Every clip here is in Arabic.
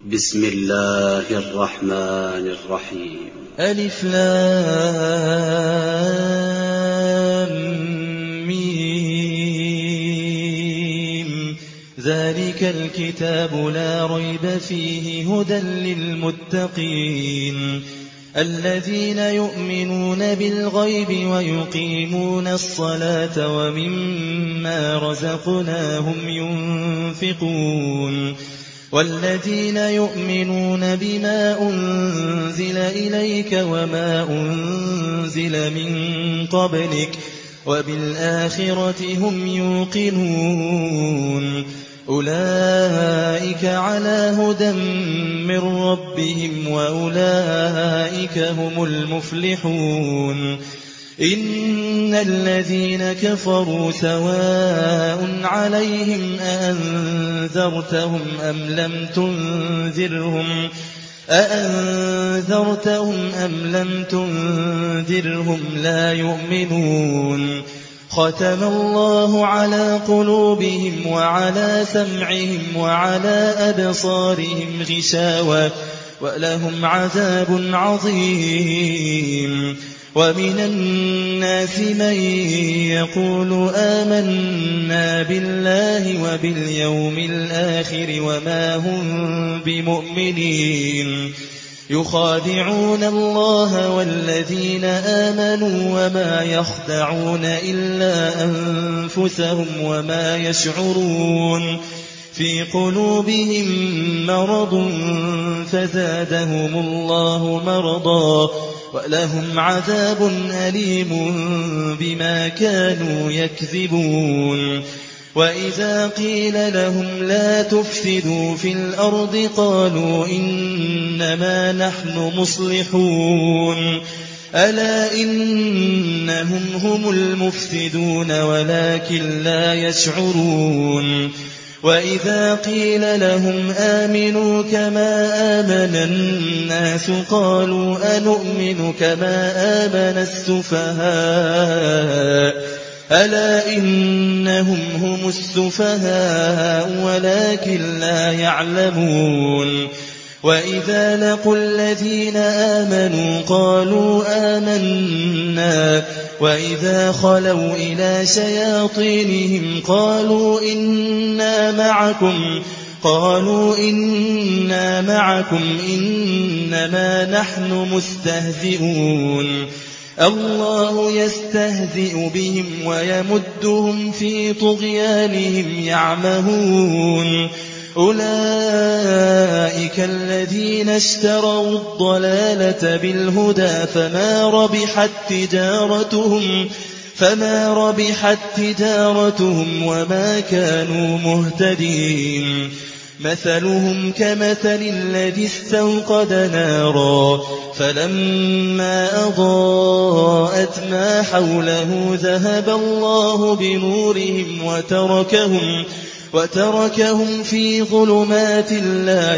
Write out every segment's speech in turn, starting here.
بسم الله الرحمن الرحيم. ألف لام ميم. ذلك الكتاب لا ريب فيه هدى للمتقين الذين يؤمنون بالغيب ويقيمون الصلاة ومما رزقناهم ينفقون والذين يؤمنون بما أنزل إليك وما أنزل من قبلك وبالآخرة هم يوقنون أولئك على هدى من ربهم وأولئك هم المفلحون إن الذين كفروا سواء عليهم أأنذرتهم أم لم تنذرهم لا يؤمنون ختم الله على قلوبهم وعلى سمعهم وعلى أبصارهم غشاوة ولهم عذاب عظيم ومن الناس من يقول آمنا بالله وباليوم الآخر وما هم بمؤمنين يخادعون الله والذين آمنوا وما يخدعون إلا أنفسهم وما يشعرون في قلوبهم مرض فزادهم الله مرضا ولهم عذاب أليم بما كانوا يكذبون وإذا قيل لهم لا تفسدوا في الأرض قالوا إنما نحن مصلحون ألا إنهم هم المفسدون ولكن لا يشعرون وإذا قيل لهم آمنوا كما آمن الناس قالوا أنؤمن كما آمن السفهاء ألا إنهم هم السفهاء ولكن لا يعلمون وإذا لقوا الذين آمنوا قالوا آمنا وإذا خلوا إلى شياطينهم قالوا إنا معكم إنما نحن مستهزئون الله يستهزئ بهم ويمدهم في طغيانهم يعمهون أولئك الذين اشتروا الضلالة بالهدى فما ربحت تجارتهم وما كانوا مهتدين مثلهم كمثل الذي استوقد نارا فلما أضاءت ما حوله ذهب الله بنورهم وتركهم في ظلمات لا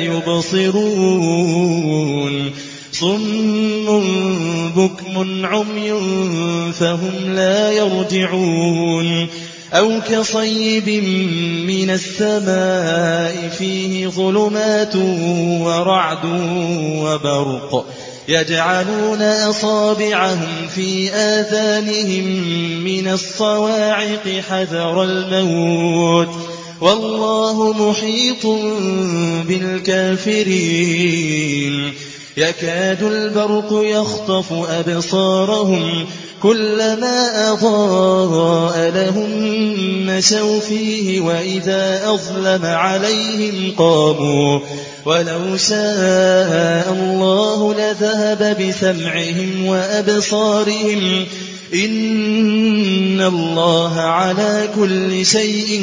يبصرون صم بكم عمي فهم لا يرجعون أو كصيب من السماء فيه ظلمات ورعد وبرق يجعلون أصابعهم في آذانهم من الصواعق حذر الموت والله محيط بالكافرين يكاد البرق يخطف أبصارهم كلما أضاء لهم مشوا فيه وإذا أظلم عليهم قاموا ولو شاء الله لذهب بسمعهم وأبصارهم إن الله على كل شيء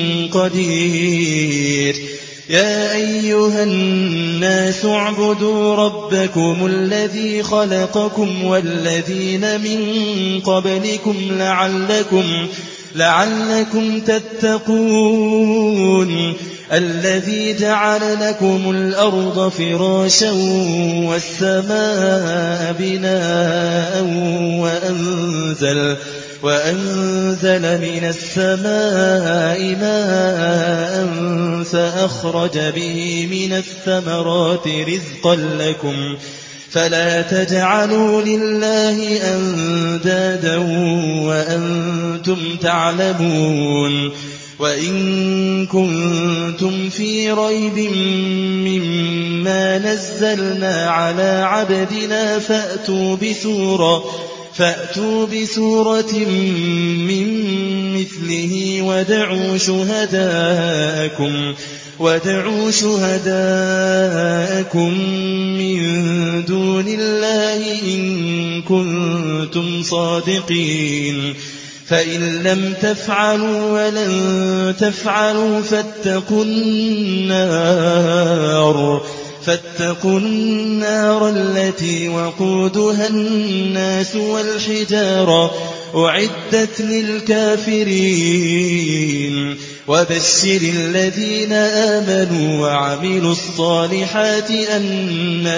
قدير يا أيها الناس اعبدوا ربكم الذي خلقكم والذين من قبلكم لعلكم تتقون الذي جعل لكم الأرض فراشا والسماء بناء وأنزل من السماء ماء فأخرج به من الثمرات رزقا لكم فلا تجعلوا لله أندادا وأنتم تعلمون وإن كنتم في ريب مما نزلنا على عبدنا فأتوا بسورة من مثله وادعوا شهداءكم من دون الله إن كنتم صادقين فإن لم تفعلوا ولن تفعلوا فاتقوا النار التي وقودها الناس والحجارة أعدت للكافرين وبشر الذين آمنوا وعملوا الصالحات أن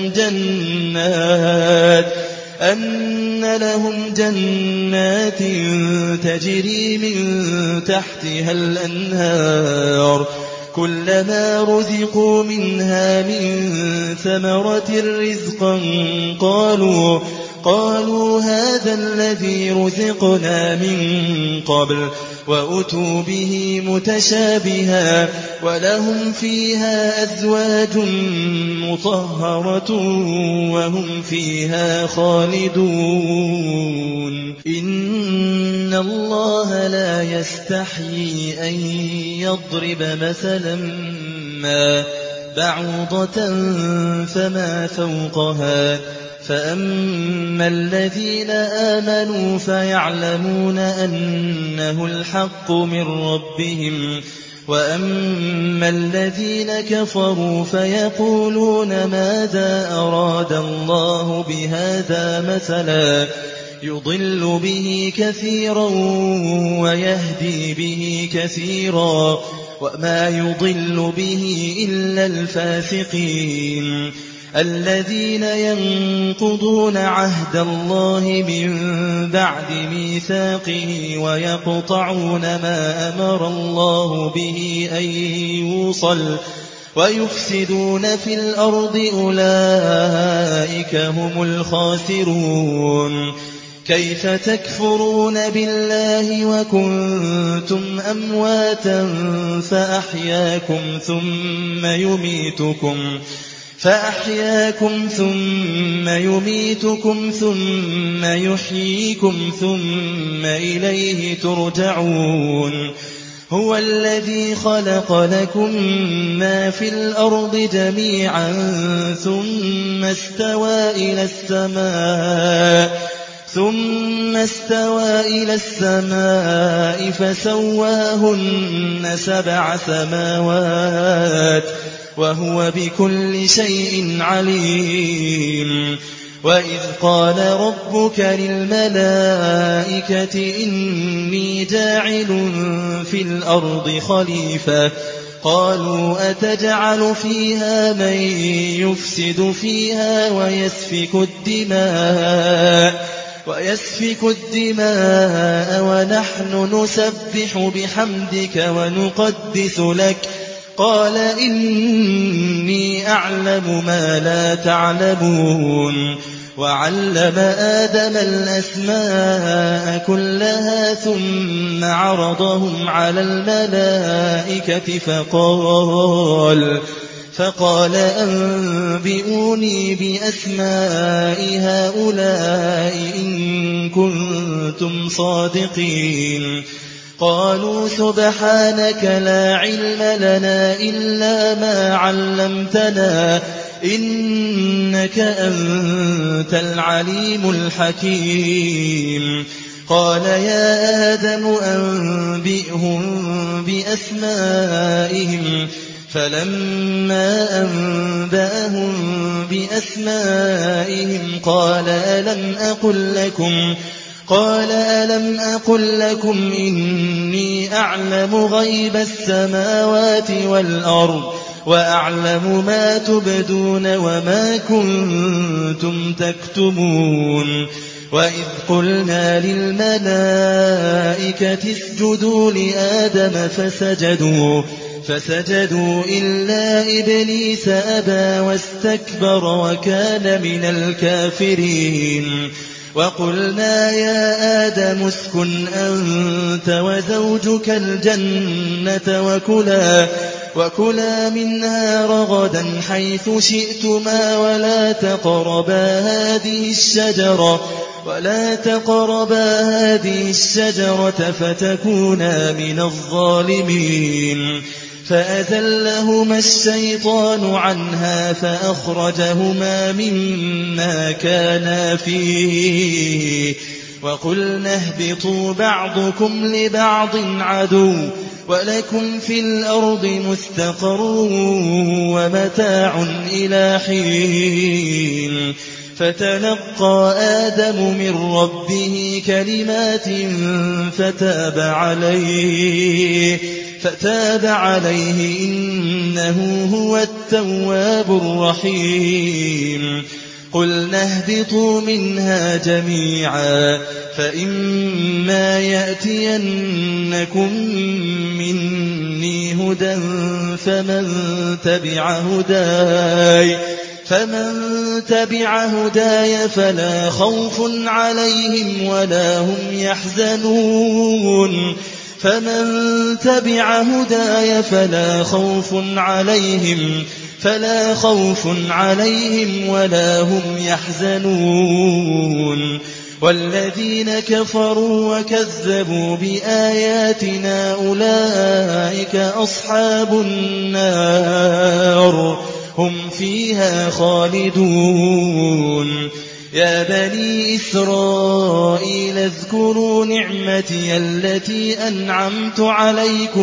لهم جنات تجري من تحتها الأنهار كلما رزقوا منها من ثمرة رزقا قالوا هذا الذي رزقنا من قبل وأتوا به متشابها ولهم فيها أزواج مطهرة وهم فيها خالدون إن الله لا يستحيي أن يضرب مثلا ما بعوضة فما فوقها فأما الذين آمنوا فيعلمون أنه الحق من ربهم وأما الذين كفروا فيقولون ماذا أراد الله بهذا مثلا يضل به كثيرا ويهدي به كثيرا وما يضل به إلا الفاسقين الذين ينقضون عهد الله من بعد ميثاقه ويقطعون ما أمر الله به أن يوصل ويفسدون في الأرض أولئك هم الخاسرون كيف تكفرون بالله وكنتم أمواتا فأحياكم ثم يميتكم ثم يحييكم ثم إليه ترجعون هو الذي خلق لكم ما في الأرض جميعا ثم استوى إلى السماء فسواهن 7 سماوات وهو بكل شيء عليم وإذ قال ربك للملائكة إني جاعل في الأرض خليفة قالوا أتجعل فيها من يفسد فيها ويسفك الدماء ونحن نسبح بحمدك ونقدس لك قال إني أعلم ما لا تعلمون وعلم آدم الأسماء كلها ثم عرضهم على الملائكة فقال أنبئوني بأسماء هؤلاء إن كنتم صادقين قالوا سبحانك لا علم لنا إلا ما علمتنا إنك أنت العليم الحكيم قال يا آدم أنبئهم بأسمائهم فلما أنبأهم بأسمائهم قال ألم أقل لكم إني أعلم غيب السماوات والأرض وأعلم ما تبدون وما كنتم تكتمون وإذ قلنا للملائكة اسجدوا لآدم فسجدوا إلا إبليس أبى واستكبر وكان من الكافرين وقلنا يا آدم اسكن أنت وزوجك الجنة وكلا منها رغدا حيث شئتما ولا تقربا هذه الشجرة فتكونا من الظالمين فأزلهما الشيطان عنها فأخرجهما مما كانا فيه وقلنا اهبطوا بعضكم لبعض عدو ولكم في الأرض مستقر ومتاع إلى حين فتلقى آدم من ربه كلمات فتاب عليه إنه هو التواب الرحيم قلنا اهبطوا منها جميعا فإما يأتينكم مني هدى فمن تبع هداي فلا خوف عليهم ولا هم يحزنون والذين كفروا وكذبوا بآياتنا أولئك أصحاب النار هم فيها خالدون يا بني إسرائيل اذكروا نعمتي التي أنعمت عليكم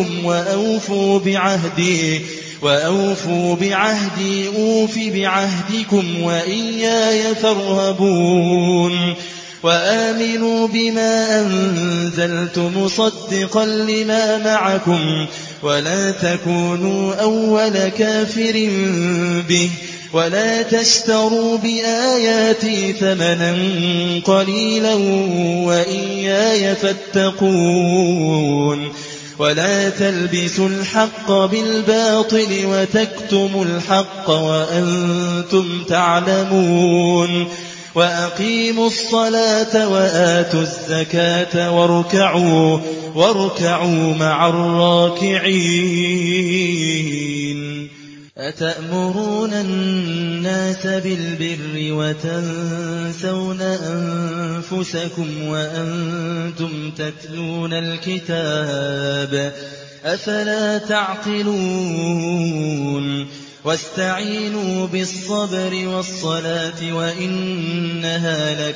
وأوفوا بعهدي أوف بعهدكم وإياي فارهبون وآمنوا بما أنزلت مصدقا لما معكم ولا تكونوا أول كافر به ولا تشتروا بآياتي ثمنا قليلا وإياي فاتقون ولا تلبسوا الحق بالباطل وتكتموا الحق وأنتم تعلمون وأقيموا الصلاة وآتوا الزكاة واركعوا مع الراكعين أتأمرون الناس بالبر وتنسون أنفسكم وأنتم تتلون الكتاب أفلا تعقلون واستعينوا بالصبر والصلاة وإنها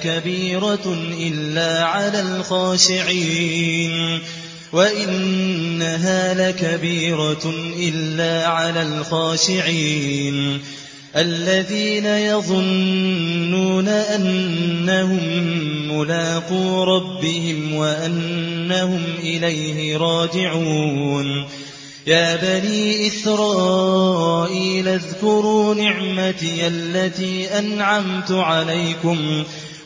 لكبيرة إلا على الخاشعين الذين يظنون أنهم ملاقو ربهم وأنهم إليه راجعون يا بني إسرائيل اذكروا نعمتي التي أنعمت عليكم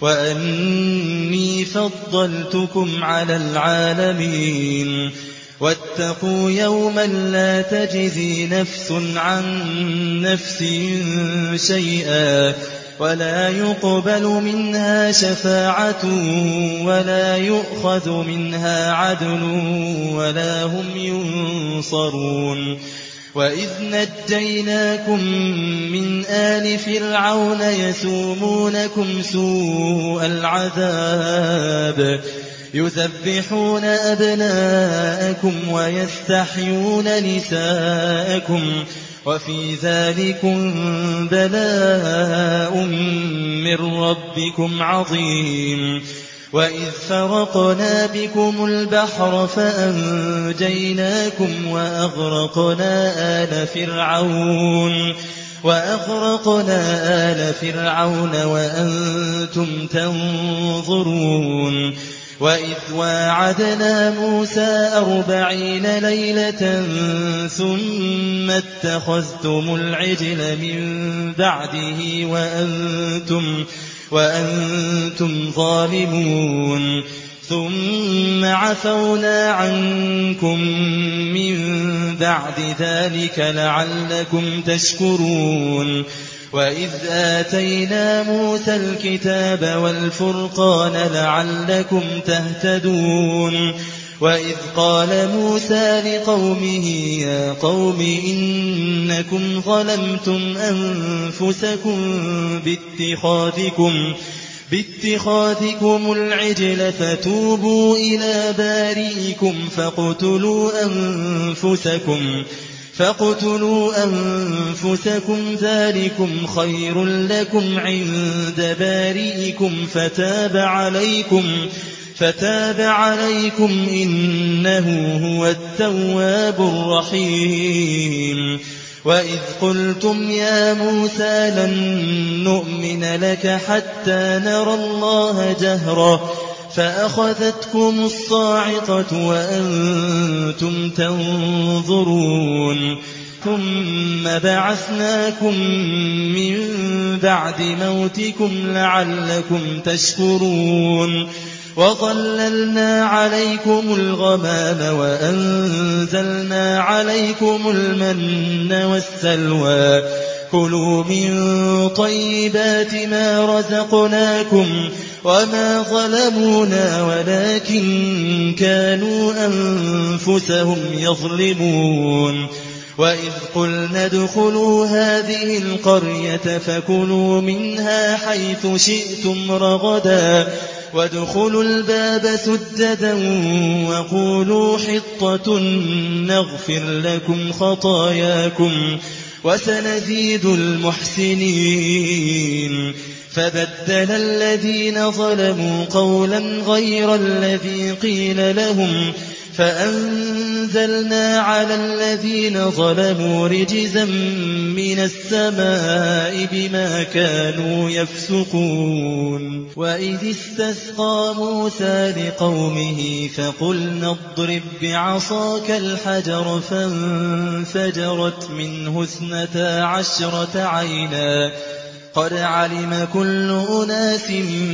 وأني فضلتكم على العالمين واتقوا يوما لا تجزي نفس عن نفس شيئا ولا يقبل منها شفاعة ولا يؤخذ منها عدل ولا هم ينصرون وإذ نجيناكم من آل فرعون يسومونكم سوء العذاب يذبحون أبناءكم ويستحيون نساءكم وفي ذلكم بلاء من ربكم عظيم وإذ فرقنا بكم البحر فأنجيناكم وأغرقنا آل فرعون وأنتم تنظرون وإذ واعدنا موسى 40 ليلة ثم اتخذتم العجل من بعده وأنتم ظالمون ثم عفونا عنكم من بعد ذلك لعلكم تشكرون وإذ آتينا موسى الكتاب والفرقان لعلكم تهتدون وإذ قال موسى لقومه يا قوم إنكم ظلمتم أنفسكم باتخاذكم العجل فتوبوا إلى بارئكم فاقتلوا أنفسكم ذلكم خير لكم عند بارئكم فتاب عليكم إنه هو التواب الرحيم وإذ قلتم يا موسى لن نؤمن لك حتى نرى الله جهرة فأخذتكم الصاعقة وأنتم تنظرون ثم بعثناكم من بعد موتكم لعلكم تشكرون وظللنا عليكم الغمام وأنزلنا عليكم المن والسلوى كلوا من طيبات ما رزقناكم وما ظلمونا ولكن كانوا أنفسهم يظلمون وإذ قلنا ادخلوا هذه القرية فكلوا منها حيث شئتم رغدا وادخلوا الباب سجدا وقولوا حطة نغفر لكم خطاياكم وسنزيد المحسنين فبدل الذين ظلموا قولا غير الذي قيل لهم فأنزلنا على الذين ظلموا رجزا من السماء بما كانوا يفسقون وإذ استسقى موسى لقومه فقلنا اضرب بعصاك الحجر فانفجرت منه 12 عينا قد علم كل أناس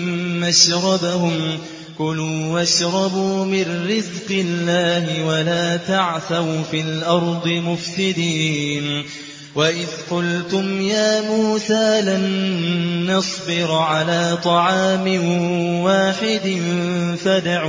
مشربهم كلوا واشربوا من رزق الله ولا تعثوا في الأرض مفسدين وإذ قلتم يا موسى لن نصبر على طعام واحد فادع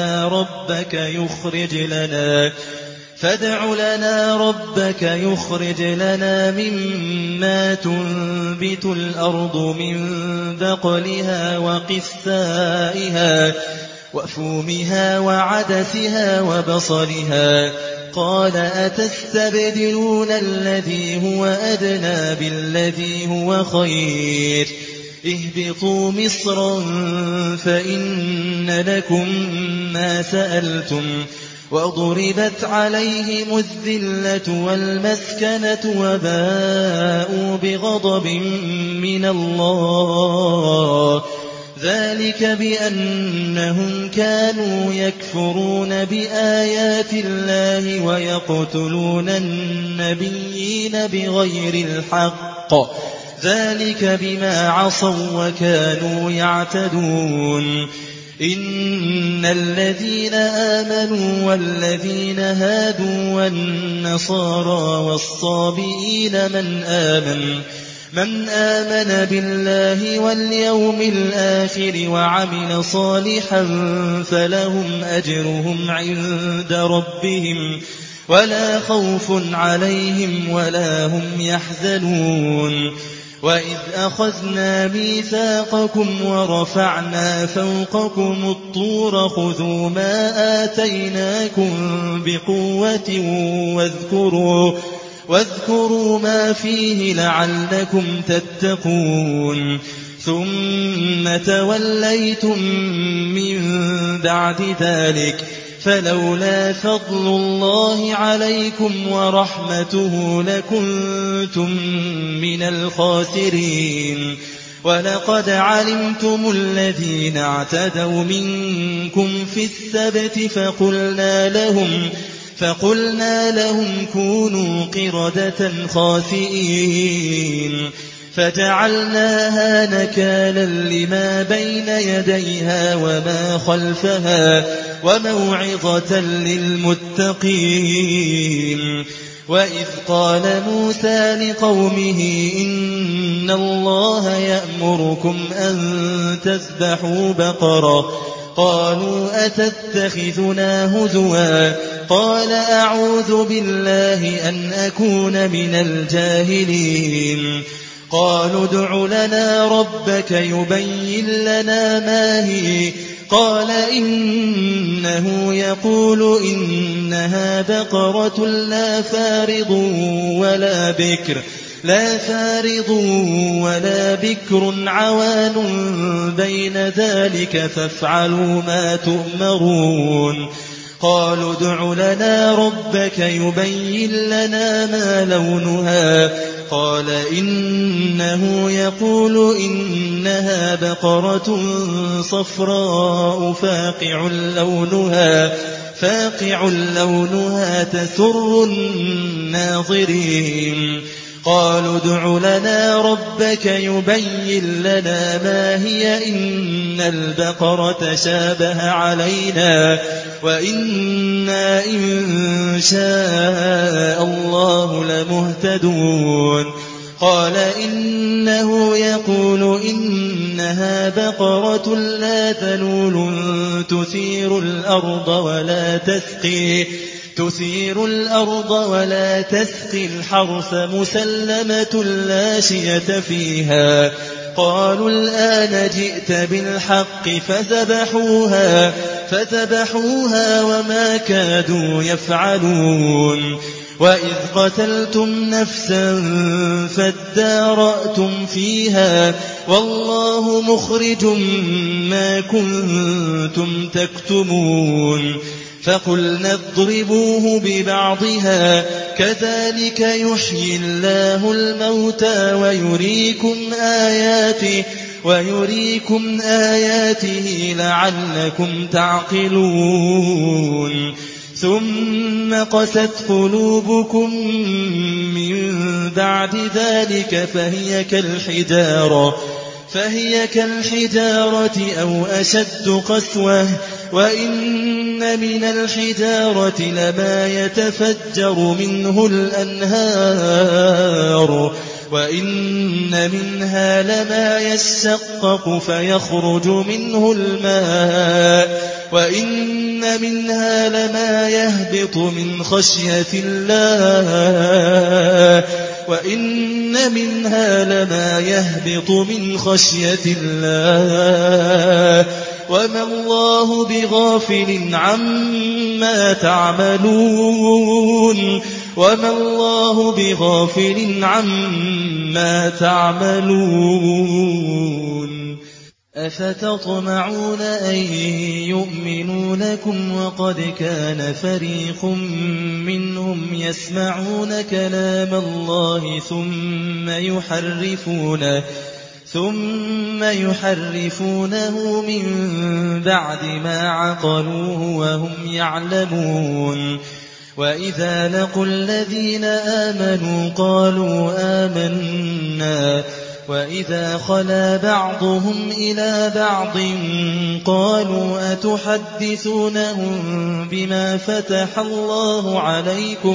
لنا ربك يخرج لنا مما تنبت الأرض من بقلها وقثائها وفومها وعدسها وبصلها قال أتستبدلون الذي هو أدنى بالذي هو خير اهبطوا مصرا فإن لكم ما سألتم وضربت عليهم الذلة والمسكنة وباءوا بغضب من الله ذلك بأنهم كانوا يكفرون بآيات الله ويقتلون النبيين بغير الحق ذلك بما عصوا وكانوا يعتدون إن الذين آمنوا والذين هادوا والنصارى والصابئين من آمن بالله واليوم الآخر وعمل صالحا فلهم أجرهم عند ربهم ولا خوف عليهم ولا هم يحزنون وإذ أخذنا ميثاقكم ورفعنا فوقكم الطور خذوا ما آتيناكم بقوة واذكروا ما فيه لعلكم تتقون ثم توليتم من بعد ذلك فلولا فضل الله عليكم ورحمته لكنتم من الخاسرين ولقد علمتم الذين اعتدوا منكم في السبت فقلنا لهم كونوا قردة خاسئين فجعلناها نكالا لما بين يديها وما خلفها وموعظة للمتقين. وإذ قال موسى لقومه إن الله يأمركم أن تذبحوا بقرة قالوا أتتخذنا هزوا قال أعوذ بالله أن أكون من الجاهلين. قالوا ادع لنا ربك يبين لنا ما هي قال إنه يقول إنها بقرة لا فارض ولا بكر عوان بين ذلك فافعلوا ما تؤمرون. قالوا ادع لنا ربك يبين لنا ما لونها قال إنه يقول إنها بقرة صفراء فاقع لونها تسر الناظرين. قالوا ادع لنا ربك يبين لنا ما هي إن البقرة شابه علينا وإنا إن شاء الله لمهتدون. قال إنه يقول إنها بقرة لا ذلول تثير الأرض ولا تسقي الحرث مسلمة لا شية فيها. قالوا الآن جئت بالحق فذبحوها وما كادوا يفعلون. وإذ قتلتم نفسا فادارأتم فيها والله مخرج ما كنتم تكتمون. فقلنا اضربوه ببعضها كذلك يحيي الله الموتى ويريكم آياته لعلكم تعقلون. ثم قست قلوبكم من بعد ذلك فهي كالحجارة أو أشد قسوة وإن من الحجارة لما يتفجر منه الأنهار وإن منها لما يشقق فيخرج منه الماء وإن منها لما يهبط من خشية الله وما الله بغافل عما تعملون. أفتطمعون أن يؤمنوا لكم وقد كان فريق منهم يسمعون كلام الله ثم يحرفونه من بعد ما عقلوه وهم يعلمون. وإذا لقوا الذين آمنوا قالوا آمنا وإذا خلا بعضهم إلى بعض قالوا أتحدثونهم بما فتح الله عليكم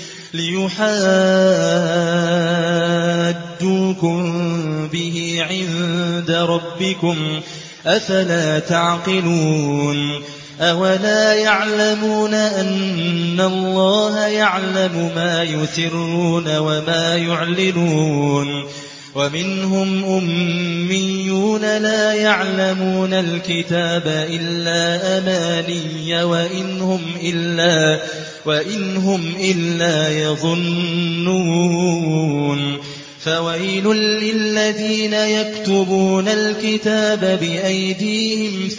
ليحاجوكم به عند ربكم أفلا تعقلون. أولا يعلمون أن الله يعلم ما يسرون وما يعلنون. ومنهم أميون لا يعلمون الكتاب إلا أماني وإن هم إلا يظنون. فويل للذين يكتبون الكتاب بأيديهم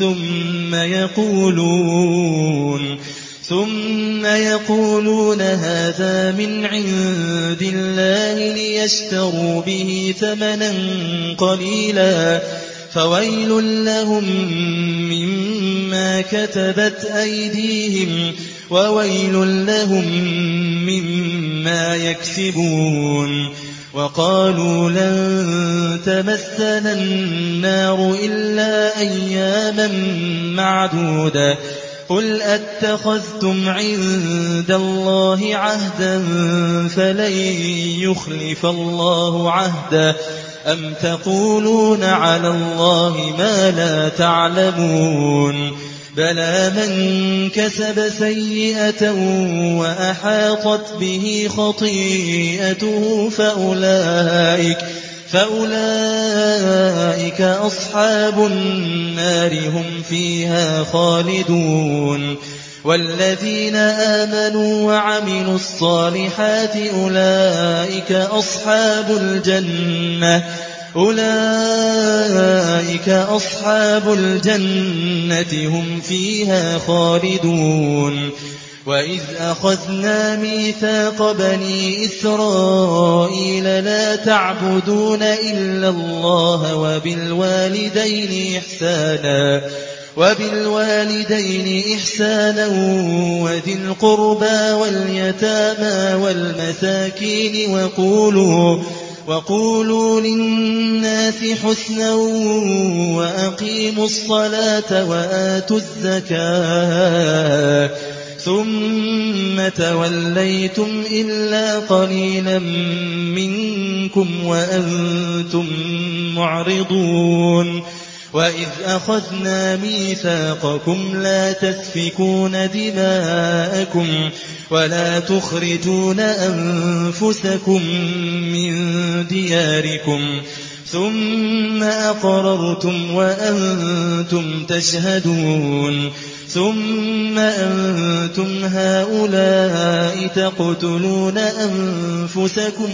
ثم يقولون هذا من عند الله ليشتروا به ثمنا قليلا فويل لهم مما كتبت أيديهم وويل لهم مما يكسبون. وقالوا لن تمسنا النار إلا أياما معدودة قل أتخذتم عند الله عهدا فلن يخلف الله عهدا أم تقولون على الله ما لا تعلمون بلى من كسب سيئة وأحاطت به خطيئته فأولئك أصحاب النار هم فيها خالدون والذين آمنوا وعملوا الصالحات أولئك أصحاب الجنة هم فيها خالدون وإذ أخذنا ميثاق بني إسرائيل لا تعبدون إلا الله وبالوالدين إحسانا وذي القربى واليتامى والمساكين وقولوا للناس حسنا وأقيموا الصلاة وآتوا الزكاة ثم توليتم إلا قليلا منكم وأنتم معرضون وإذ أخذنا ميثاقكم لا تسفكون دماءكم ولا تخرجون أنفسكم من دياركم ثم أقررتم وأنتم تشهدون ثم أنتم هؤلاء تقتلون أنفسكم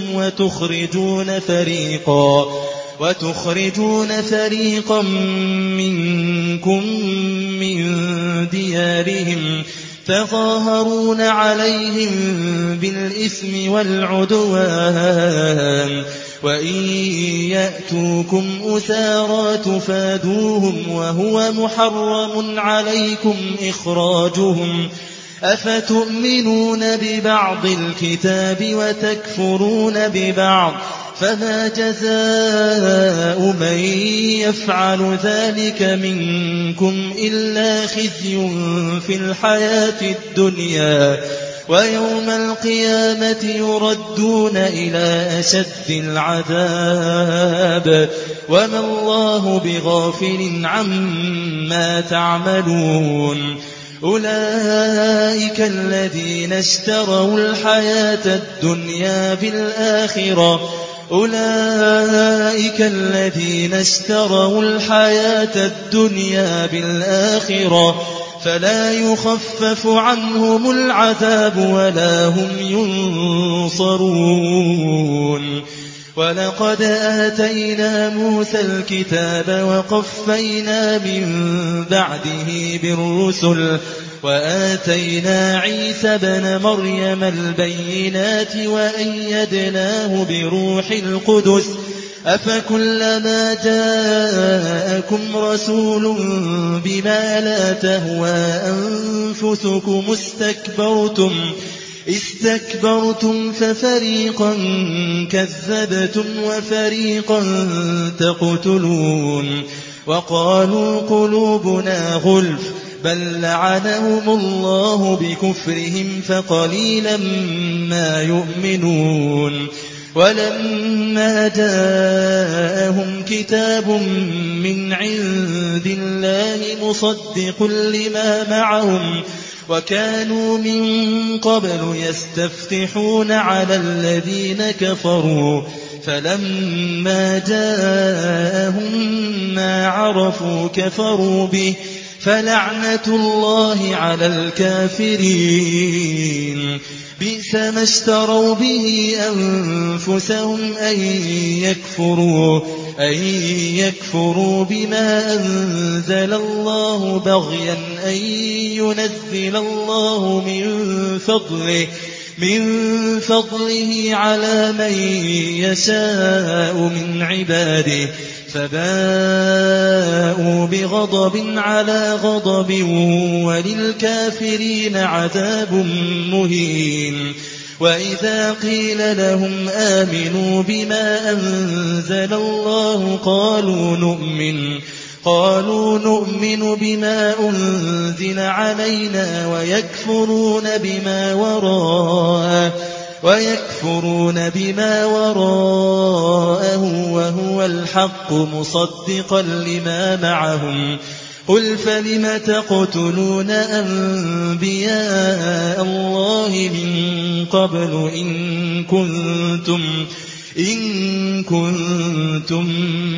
وتخرجون فريقا منكم من ديارهم تظاهرون عليهم بالإثم والعدوان وإن يأتوكم أسارى تفادوهم وهو محرم عليكم إخراجهم أفتؤمنون ببعض الكتاب وتكفرون ببعض فما جزاء من يفعل ذلك منكم إلا خزي في الحياة الدنيا ويوم القيامة يردون إلى أشد العذاب وما الله بغافل عما تعملون أولئك الذين اشتروا الحياة الدنيا بالآخرة فلا يخفف عنهم العذاب ولا هم ينصرون ولقد آتينا موسى الكتاب وقفينا من بعده بالرسل وآتينا عيسى ابن مريم البينات وأيدناه بروح القدس أفكلما جاءكم رسول بما لا تهوى أنفسكم استكبرتم ففريقا كذبتم وفريقا تقتلون وقالوا قلوبنا غلف بل لعنهم الله بكفرهم فقليلا ما يؤمنون ولما جاءهم كتاب من عند الله مصدق لما معهم وكانوا من قبل يستفتحون على الذين كفروا فلما جاءهم ما عرفوا كفروا به فلعنة الله على الكافرين بئس ما اشتروا به أنفسهم أن يكفروا بما أنزل الله بغيا أن ينزل الله من فضله على من يشاء من عباده فباءوا بغضب على غضب وللكافرين عذاب مهين وإذا قيل لهم آمنوا بما أنزل الله قالوا نؤمن بما أنزل علينا ويكفرون بما وراءه وهو الحق مصدقا لما معهم قل فلم تقتلون أنبياء الله من قبل إن كنتم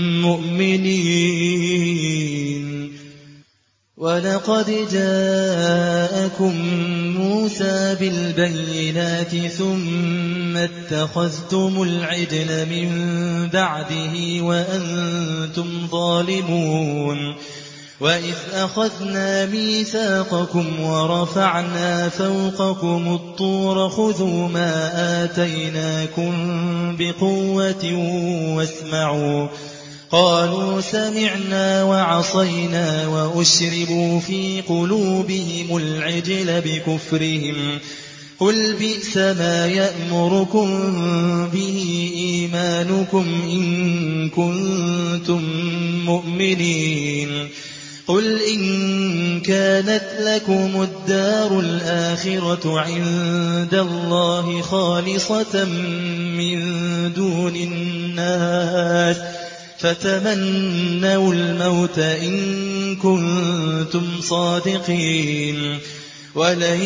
مؤمنين ولقد جاءكم موسى بالبينات ثم اتخذتم العجل من بعده وأنتم ظالمون وإذ أخذنا ميثاقكم ورفعنا فوقكم الطور خذوا ما آتيناكم بقوة واسمعوا قالوا سمعنا وعصينا وأشربوا في قلوبهم العجل بكفرهم قل بئس ما يأمركم به إيمانكم إن كنتم مؤمنين قل إن كانت لكم الدار الآخرة عند الله خالصة من دون الناس فتمنوا الموت إن كنتم صادقين ولن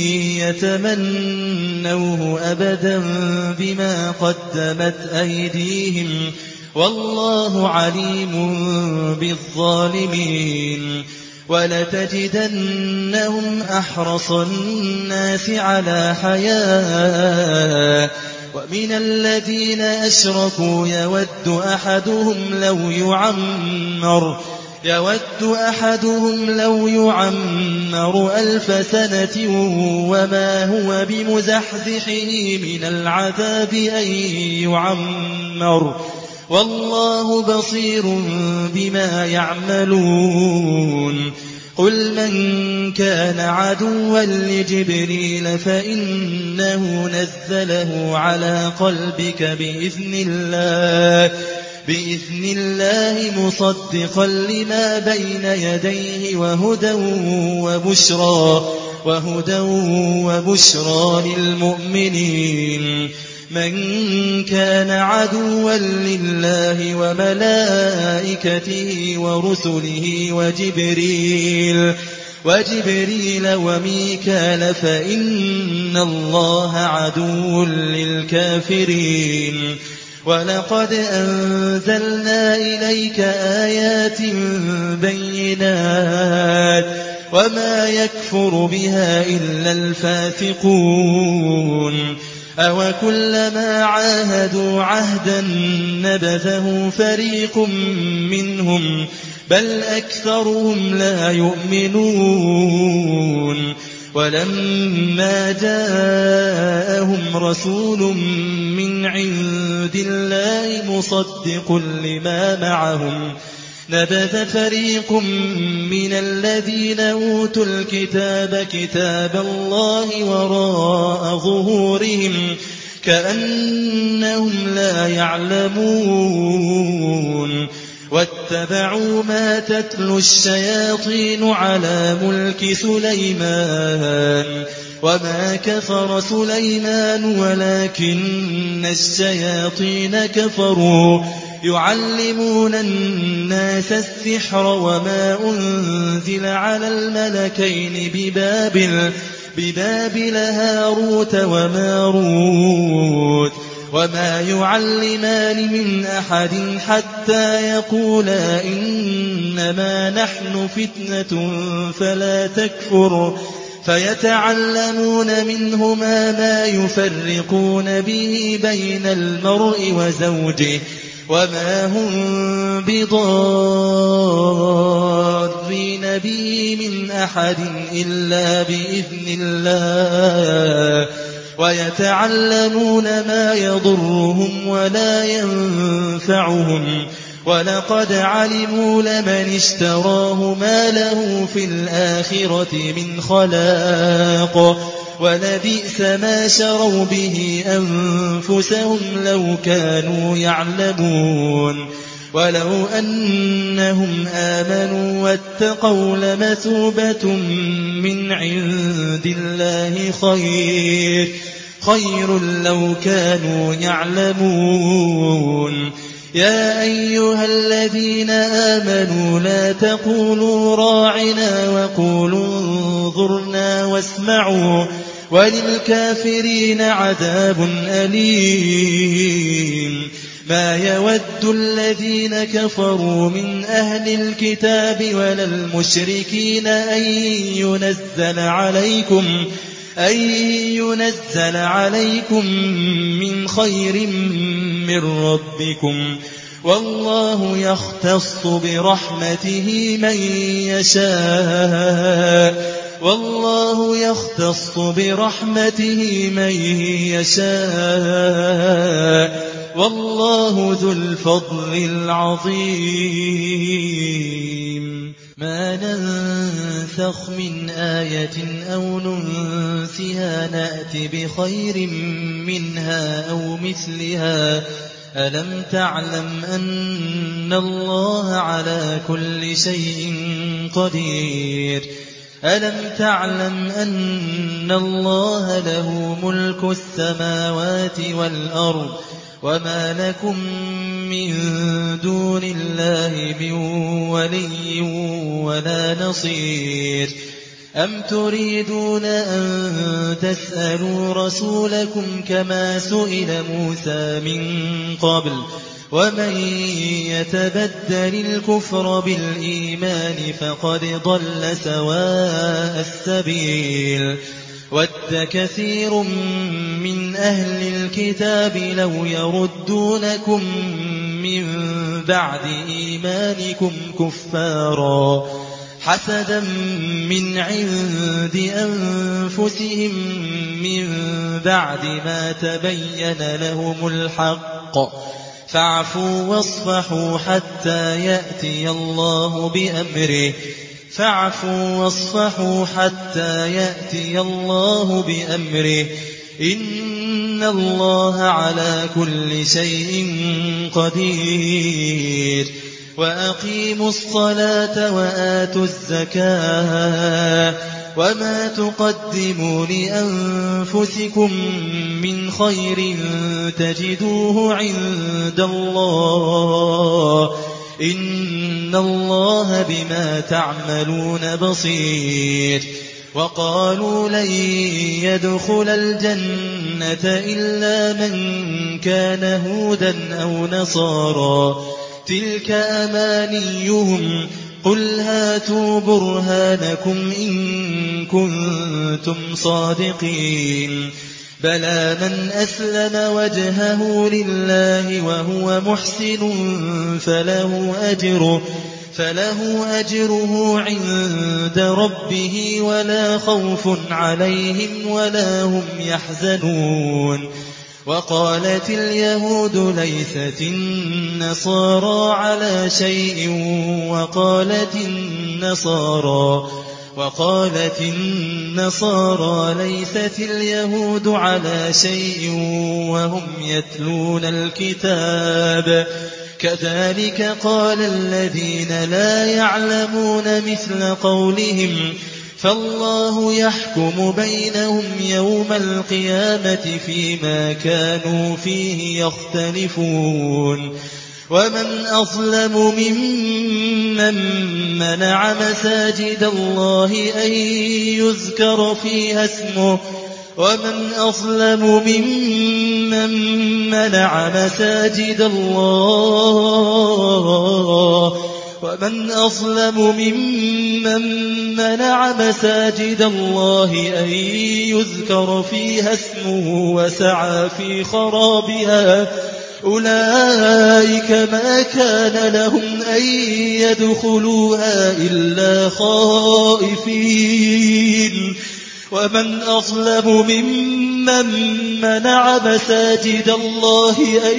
يتمنوه أبدا بما قدمت أيديهم والله عليم بالظالمين ولتجدنهم أحرص الناس على حياة ومن الذين أشركوا يود أحدهم لو يعمر 1000 سنة وما هو بمزحزحه من العذاب أن يعمر والله بصير بما يعملون قل من كان عدوا لجبريل فإنه نزله على قلبك بإذن الله مصدقا لما بين يديه وهدى وبشرى للمؤمنين من كان عدوا لله وملائكته ورسله وجبريل وميكال فإن الله عدو للكافرين ولقد أنزلنا إليك آيات بينات وما يكفر بها إلا الفاسقون أوكلما عاهدوا عهدا نبذه فريق منهم بل أكثرهم لا يؤمنون ولما جاءهم رسول من عند الله مصدق لما معهم نبذ فريق من الذين أوتوا الكتاب كتاب الله وراء ظهورهم كأنهم لا يعلمون واتبعوا ما تتلو الشياطين على ملك سليمان وما كفر سليمان ولكن الشياطين كفروا يعلمون الناس السحر وما أنزل على الملكين ببابل هاروت وماروت وما يعلمان من أحد حتى يقولا إنما نحن فتنة فلا تكفر فيتعلمون منهما ما يفرقون به بين المرء وزوجه وما هم بضارين به من أحد إلا بإذن الله ويتعلمون ما يضرهم ولا ينفعهم ولقد علموا لمن اشتراه ما له في الآخرة من خلاق ولبئس ما شروا به أنفسهم لو كانوا يعلمون ولو أنهم آمنوا واتقوا لمثوبة من عند الله خير لو كانوا يعلمون يا أيها الذين آمنوا لا تقولوا راعنا وقولوا انظرنا واسمعوا وللكافرين عذاب أليم ما يود الذين كفروا من أهل الكتاب ولا المشركين أن ينزل عليكم من خير من ربكم والله يختص برحمته من يشاء والله ذو الفضل العظيم ما ننسخ من آية أو ننسها نأت بخير منها أو مثلها ألم تعلم أن الله على كل شيء قدير ألم تعلم أن الله له ملك السماوات والأرض وما لكم من دون الله من ولي ولا نصير أم تريدون أن تسألوا رسولكم كما سئل موسى من قبل ومن يتبدل الكفر بالإيمان فقد ضل سواء السبيل ود كثير من أهل الكتاب لو يردونكم من بعد إيمانكم كفارا حسدا من عند أنفسهم من بعد ما تبين لهم الحق فاعفوا واصفحوا حتى يأتي الله بأمره إن الله على كل شيء قدير وأقيموا الصلاة وآتوا الزكاة وما تقدموا لأنفسكم من خير تجدوه عند الله إن الله بما تعملون بصير وقالوا لن يدخل الجنة إلا من كان هودا أو نصارى تلك أمانيهم قل هاتوا برهانكم إن كنتم صادقين بلى من أسلم وجهه لله وهو محسن فله أجره عند ربه ولا خوف عليهم ولا هم يحزنون وقالت اليهود ليست النصارى على شيء وقالت النصارى ليست اليهود على شيء وهم يتلون الكتاب كذلك قال الذين لا يعلمون مثل قولهم فالله يحكم بينهم يوم القيامة فيما كانوا فيه يختلفون ومن أظلم ممن منع مساجد الله أن يذكر فيها اسمه ومن أظلم ممن منع مساجد الله أن يذكر فيها اسمه وسعى في خرابها أولئك ما كان لهم أن يدخلوها إلا خائفين ومن أظلم ممن منع مساجد الله أن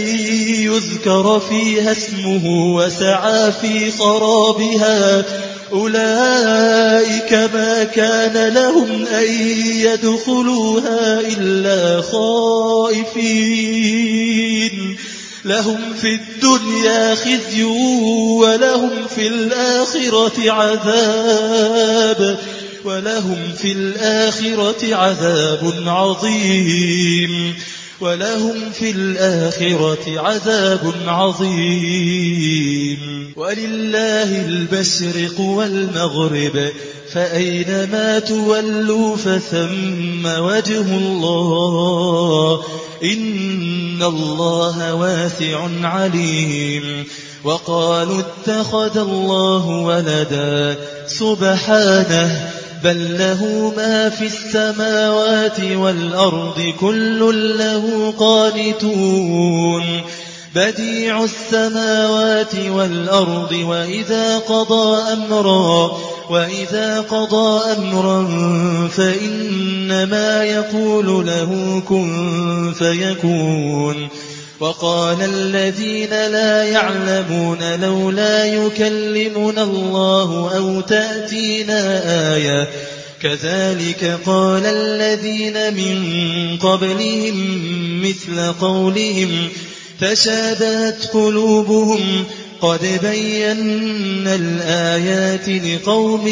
يذكر فيها اسمه وسعى في خرابها أولئك ما كان لهم أن يدخلوها إلا خائفين لهم في الدنيا خزي ولهم في الآخرة عذاب عظيم ولله المشرق والمغرب فأينما تولوا فثم وجه الله إن الله واسع عليم وقالوا اتخذ الله ولدا سبحانه بل له ما في السماوات والأرض كل له قانتون بديع السماوات والأرض وإذا قضى أمرا فإنما يقول له كن فيكون وقال الذين لا يعلمون لولا يكلمنا الله أو تأتينا آية كذلك قال الذين من قبلهم مثل قولهم تشابهت قلوبهم قد بينا الآيات لقوم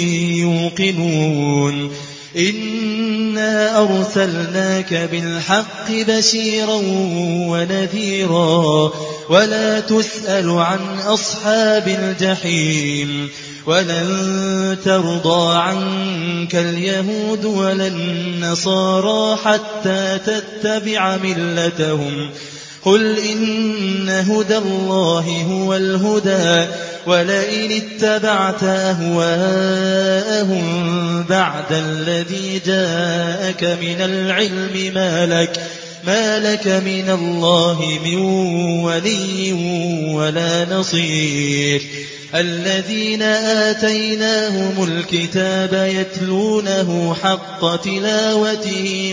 يوقنون إنا أرسلناك بالحق بشيرا ونذيرا ولا تسأل عن أصحاب الجحيم ولن ترضى عنك اليهود ولا النصارى حتى تتبع ملتهم قل إن هدى الله هو الهدى ولئن اتبعت أهواءهم بعد الذي جاءك من العلم ما لك من الله من ولي ولا نصير الذين آتيناهم الكتاب يتلونه حق تلاوته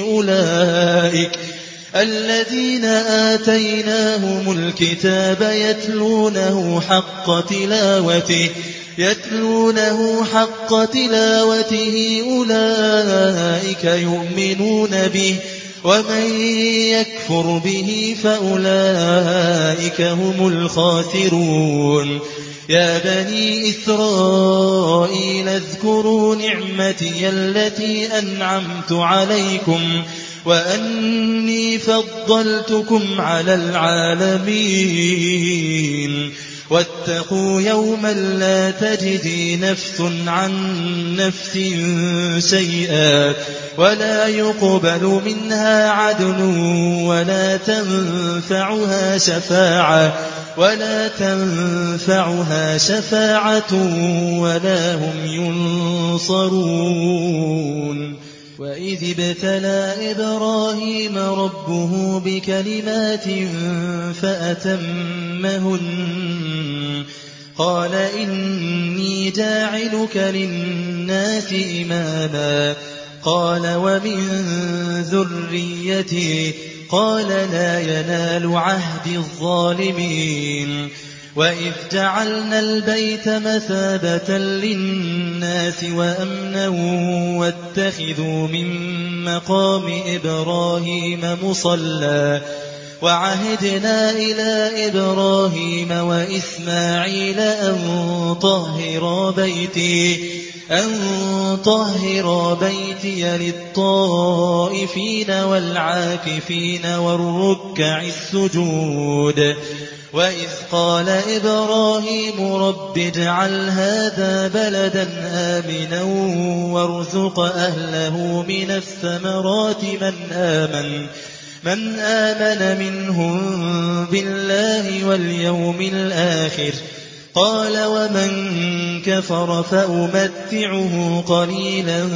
أولئك يؤمنون به ومن يكفر به فأولئك هم الخاسرون يا بني إسرائيل اذكروا نعمتي التي أنعمت عليكم وأني فضلتكم على العالمين واتقوا يوما لا تجزي نفس عن نفس شيئا ولا يقبل منها عدل ولا تنفعها شفاعة ولا هم ينصرون وإذ ابتلى إبراهيم ربه بكلمات فأتمهن قال إني جاعلك للناس إماما قال ومن ذريتي قال لا ينال عهد الظالمين وإذ جعلنا البيت مثابة للناس وأمنا واتخذوا من مقام إبراهيم مصلى وعهدنا إلى إبراهيم وإسماعيل أن طهر بيتي للطائفين والعاكفين والركع السجود وإذ قال إبراهيم رب اجعل هذا بلدا آمنا وارزق أهله من الثمرات من آمن منهم بالله واليوم الآخر قال ومن كفر فأمتعه قليلا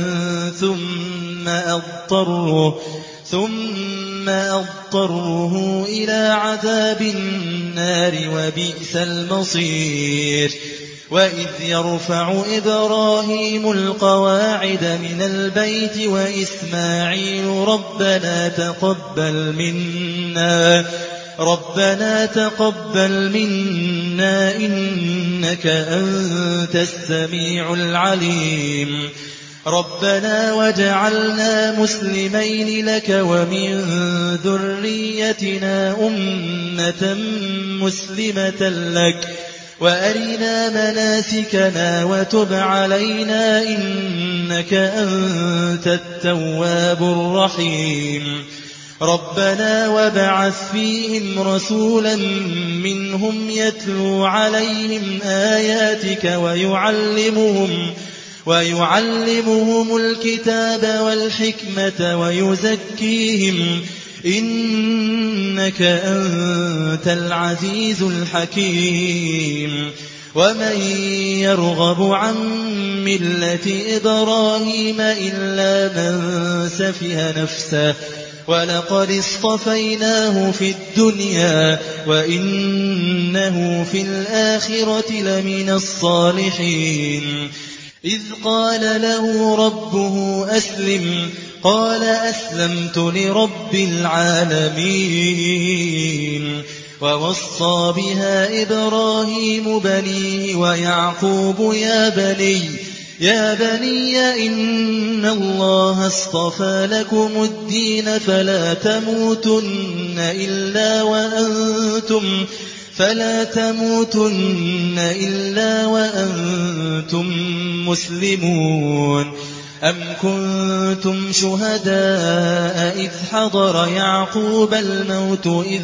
ثم أضطره إلى عذاب النار وبئس المصير وإذ يرفع إبراهيم القواعد من البيت وإسماعيل ربنا تقبل منا ربنا تقبل منا إنك أنت السميع العليم ربنا واجعلنا مسلمين لك ومن ذريتنا أمة مسلمة لك وأرنا مناسكنا وتب علينا إنك أنت التواب الرحيم ربنا وابعث فيهم رسولا منهم يتلو عليهم آياتك ويعلمهم الكتاب والحكمة ويزكيهم إنك أنت العزيز الحكيم ومن يرغب عن ملة إبراهيم إلا من سفه نفسه ولقد اصطفيناه في الدنيا وإنه في الآخرة لمن الصالحين إذ قال له ربه أسلم قال أسلمت لرب العالمين ووصى بها إبراهيم بنيه ويعقوب يا بني إن الله اصطفى لكم الدين فلا تموتن إلا وأنتم مسلمون أم كنتم شهداء إذ حضر يعقوب الموت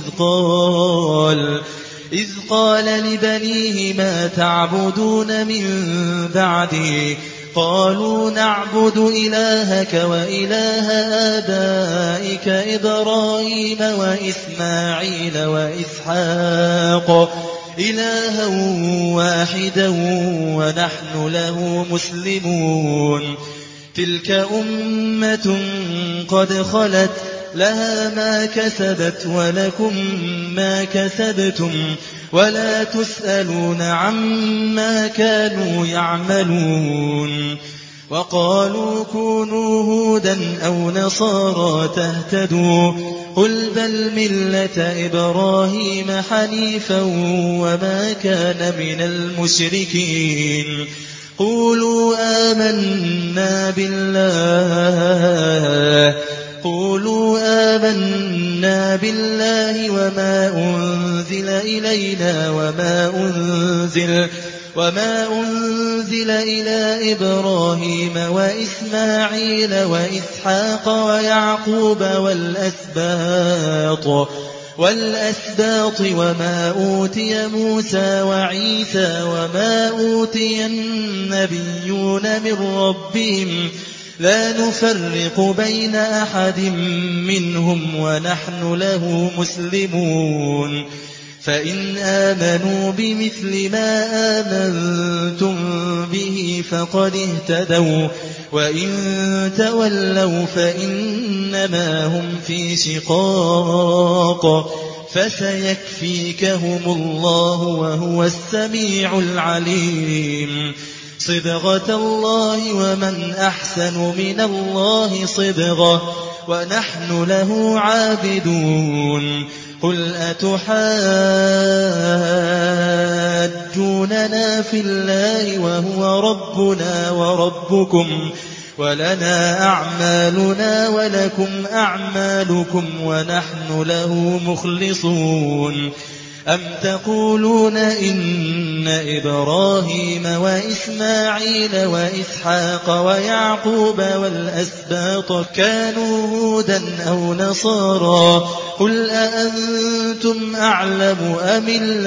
إذ قال لبنيه ما تعبدون من بعدي قالوا نعبد إلهك وإله آبائك إبراهيم وإسماعيل وإسحاق إلها واحدا ونحن له مسلمون تلك أمة قد خلت لها ما كسبت ولكم ما كسبتم ولا تسألون عما كانوا يعملون وقالوا كونوا هودا أو نصارى تهتدوا قل بل ملة إبراهيم حنيفا وما كان من المشركين قولوا آمنا بالله وما أنزل إلينا وما أنزل إلى إبراهيم وإسماعيل وإسحاق ويعقوب والأسباط وما أوتي موسى وعيسى وما أوتي النبيون من ربهم لا نفرق بين أحد منهم ونحن له مسلمون فإن آمنوا بمثل ما آمنتم به فقد اهتدوا وإن تولوا فإنما هم في شقاق فسيكفيكهم الله وهو السميع العليم صبغة الله ومن أحسن من الله صبغة ونحن له عابدون قل أتحاجوننا في الله وهو ربنا وربكم ولنا أعمالنا ولكم أعمالكم ونحن له مخلصون أم تقولون إن إبراهيم وإسماعيل وإسحاق ويعقوب والأسباط كانوا هودا أو نصارى قل أأنتم أعلم أم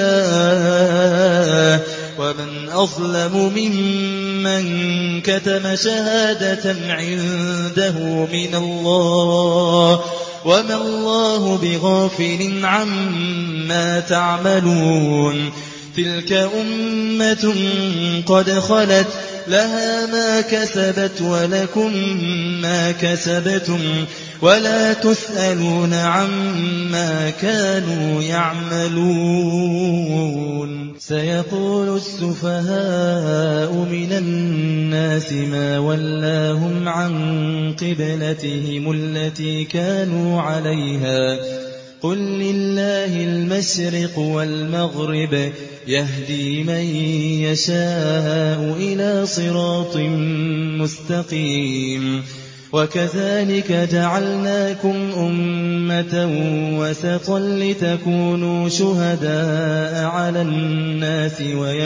الله ومن أظلم ممن كتم شهادة عنده من الله وما الله بغافل عما تعملون تلك أمة قد خلت لها ما كسبت ولكم ما كسبتم ولا تسألون عما كانوا يعملون سيقول السفهاء من الناس ما ولاهم عن قبلتهم التي كانوا عليها قل لله المشرق والمغرب يهدي من يشاء إلى صراط مستقيم وكذلك جعلناكم أمة وسطا لتكونوا شهداء على الناس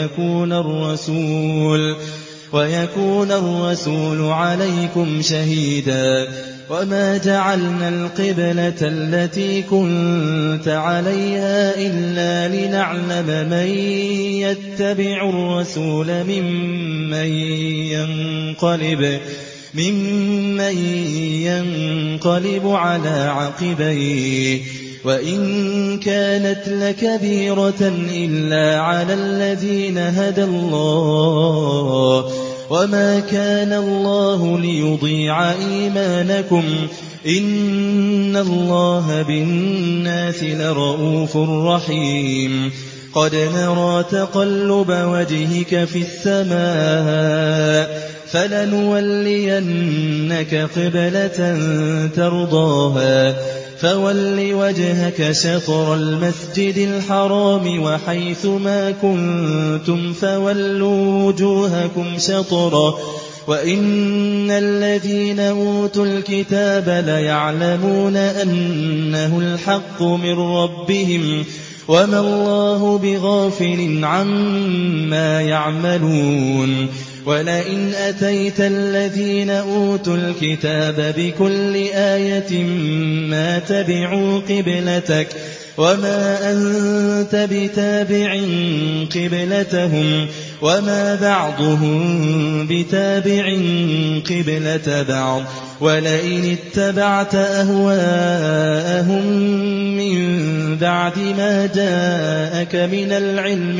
ويكون الرسول عليكم شهيدا وما جعلنا القبلة التي كنت عليها إلا لنعلم من يتبع الرسول ممن ينقلب على عقبيه وإن كانت لكبيرة إلا على الذين هدى الله وما كان الله ليضيع إيمانكم إن الله بالناس لرؤوف رحيم قد نرى تقلب وجهك في السماء فلنولينك قبلة ترضاها فول وجهك شطر المسجد الحرام وحيث ما كنتم فولوا وجوهكم شطره وإن الذين أوتوا الكتاب ليعلمون أنه الحق من ربهم وما الله بغافل عما يعملون ولئن أتيت الذين أوتوا الكتاب بكل آية ما تبعوا قبلتك وما أنت بتابع قبلتهم وما بعضهم بتابع قبلة بعض ولئن اتبعت أهواءهم من بعد ما جاءك من العلم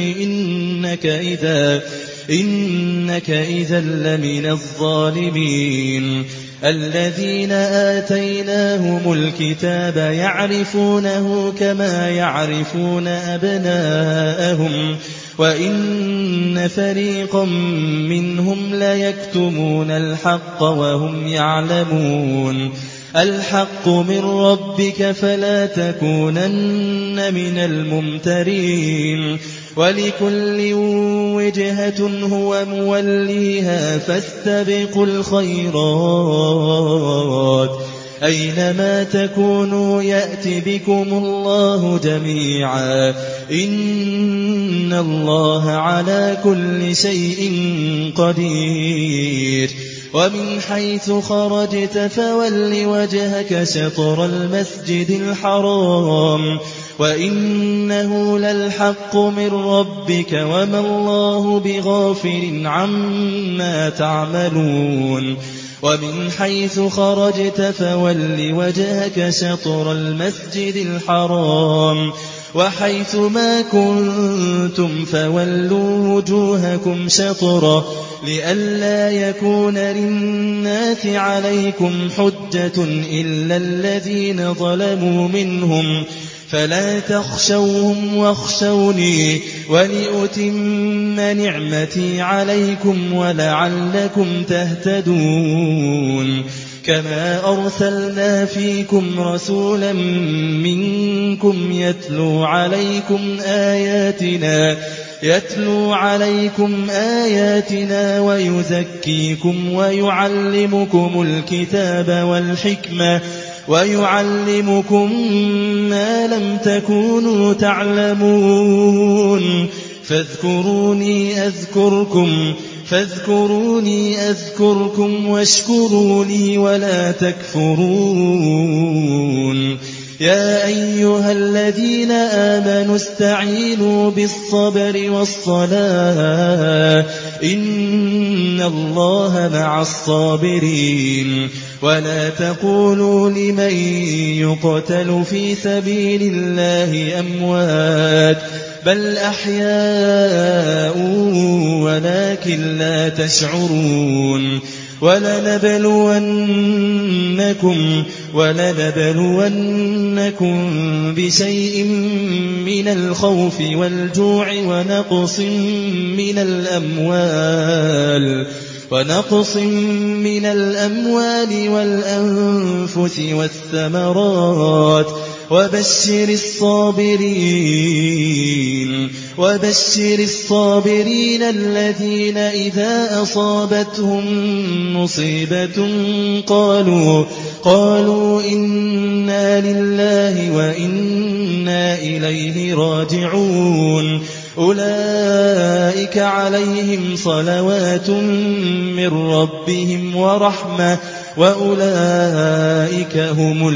إنك إذا لمن الظالمين الذين آتيناهم الكتاب يعرفونه كما يعرفون أبناءهم وإن فريقا منهم ليكتمون الحق وهم يعلمون الحق من ربك فلا تكونن من الممترين ولكل وجهة هو موليها فاستبقوا الخيرات أينما تكونوا يأت بكم الله جميعا إن الله على كل شيء قدير ومن حيث خرجت فول وجهك شطر المسجد الحرام وإنه للحق من ربك وما الله بغافل عما تعملون ومن حيث خرجت فول وجهك شطر المسجد الحرام وحيث ما كنتم فولوا وجوهكم شطره لئلا يكون للناس عليكم حجة إلا الذين ظلموا منهم فلا تخشوهم واخشوني ولأتم نعمتي عليكم ولعلكم تهتدون كما أرسلنا فيكم رسولا منكم يتلو عليكم آياتنا ويزكيكم ويعلمكم الكتاب والحكمة ويعلمكم ما لم تكونوا تعلمون فاذكروني أذكركم واشكروا لي ولا تكفرون يا أيها الذين آمنوا استعينوا بالصبر والصلاة إن الله مع الصابرين ولا تقولوا لمن يقتل في سبيل الله أموات بل أحياء ولكن لا تشعرون ولنبلونكم بشيء من الخوف والجوع ونقص من الأموال والأنفس والثمرات وبشر الصابرين الذين إذا أصابتهم مصيبة قالوا إنا لله وإنا إليه راجعون أولئك عليهم صلوات من ربهم ورحمة وأولئك هم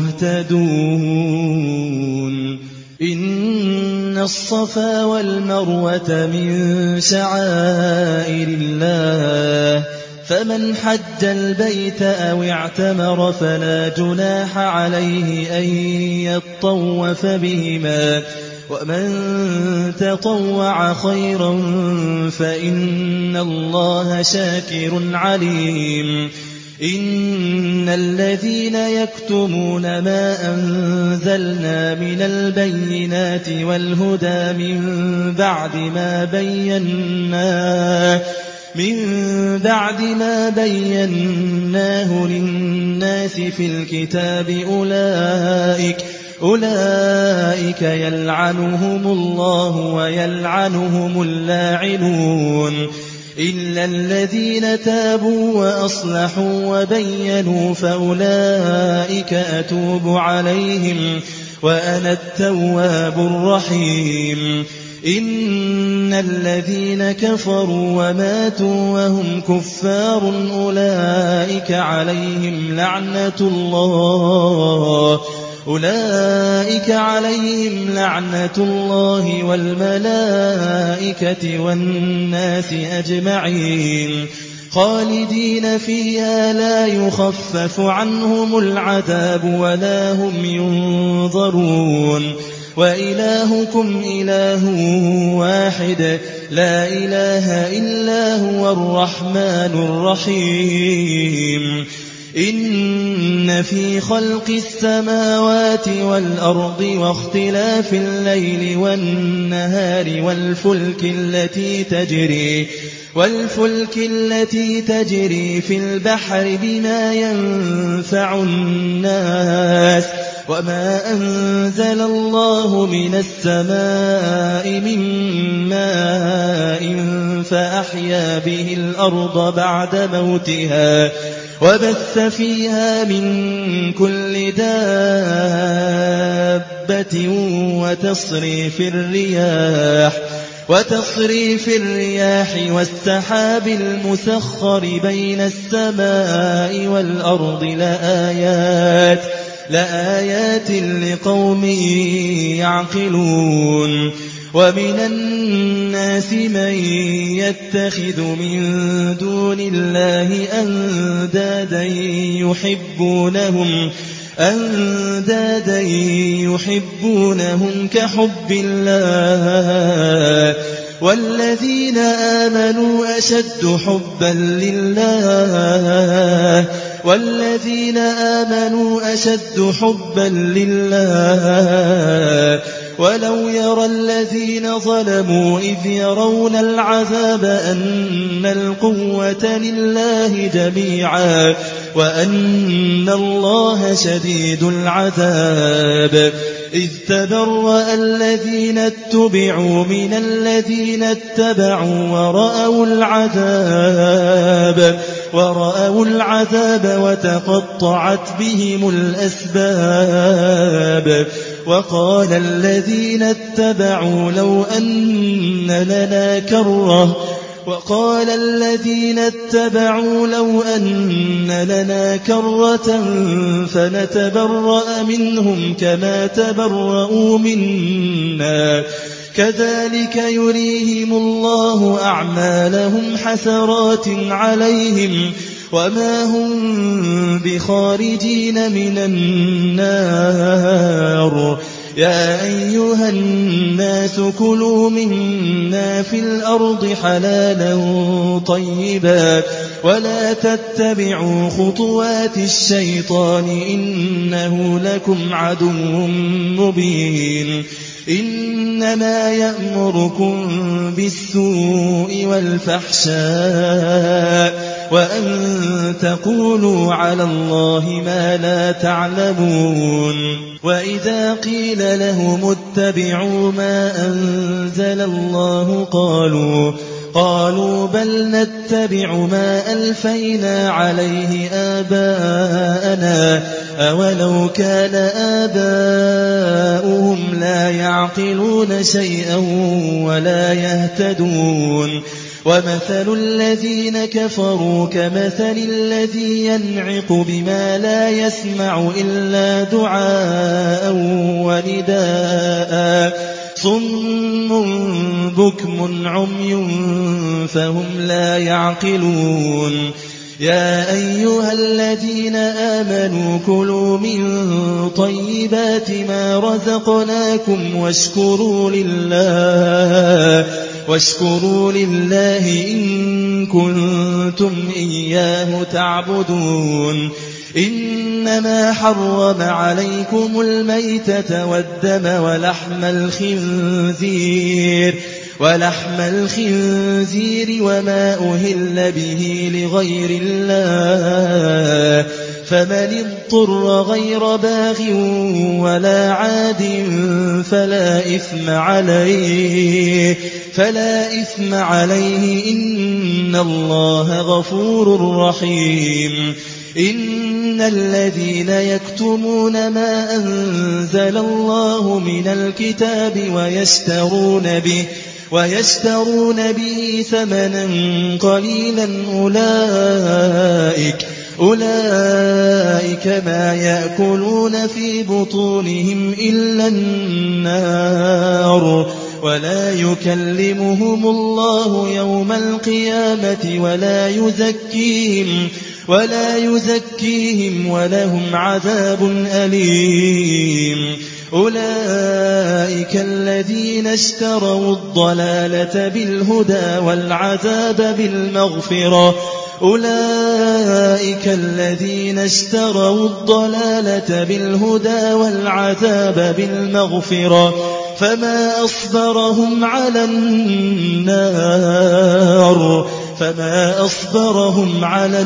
المهتدون إن الصفا والمروة من شعائر الله فمن حج البيت أو اعتمر فلا جناح عليه أن يطوف بهما ومن تطوع خيرا فإن الله شاكر عليم إن الذين يكتمون ما أنزلنا من البينات والهدى من بعد ما بيناه للناس في الكتاب أولئك يلعنهم الله ويلعنهم اللاعنون إلا الذين تابوا وأصلحوا وبينوا فأولئك أتوب عليهم وأنا التواب الرحيم إن الذين كفروا وماتوا وهم كفار أولئك عليهم لعنة الله والملائكة والناس أجمعين خالدين فيها لا يخفف عنهم العذاب ولا هم ينظرون وإلهكم إله واحد لا إله إلا هو الرحمن الرحيم إن في خلق السماوات والأرض واختلاف الليل والنهار والفلك التي تجري في البحر بما ينفع الناس وما أنزل الله من السماء من ماء فأحيا به الأرض بعد موتها وبث فيها من كل دابة وتصريف الرياح والسحاب المسخر بين السماء والأرض لآيات لقوم يعقلون ومن الناس من يتخذ من دون الله أندادا يحبونهم كحب الله والذين آمنوا أشد حبا لله ولو يرى الذين ظلموا إذ يرون العذاب أن القوة لله جميعا وأن الله شديد العذاب إذ تبرأ الذين اتبعوا من الذين اتبعوا ورأوا العذاب وتقطعت بهم الأسباب وقال الذين اتبعوا لو أن لنا كرة فنتبرأ منهم كما تبرؤوا منا كذلك يريهم الله أعمالهم حسرات عليهم وما هم بخارجين من النار يا أيها الناس كلوا مما في الأرض حلالا طيبا ولا تتبعوا خطوات الشيطان إنه لكم عدو مبين إنما يأمركم بالسوء والفحشاء وأن تقولوا على الله ما لا تعلمون وإذا قيل لهم اتبعوا ما أنزل الله قالوا بل نتبع ما ألفينا عليه آباءنا أولو كان آباؤهم لا يعقلون شيئا ولا يهتدون ومثل الذين كفروا كمثل الذي ينعق بما لا يسمع إلا دعاء ونداء صم بكم عمي فهم لا يعقلون يا أيها الذين آمنوا كلوا من طيبات ما رزقناكم واشكروا لله إن كنتم إياه تعبدون إنما حرم عليكم الميتة والدم ولحم الخنزير وما أهل به لغير الله فمن اضطر غير باغ ولا عاد فلا إثم عليه إن الله غفور رحيم إن الذين يكتمون ما أنزل الله من الكتاب ويشترون به ثمنا قليلا أولئك ما يأكلون في بطونهم إلا النار ولا يكلمهم الله يوم القيامة ولا يزكيهم ولهم عذاب أليم أولئك الذين اشتروا الضلالة بالهدى والعذاب بالمغفرة فما أصبرهم على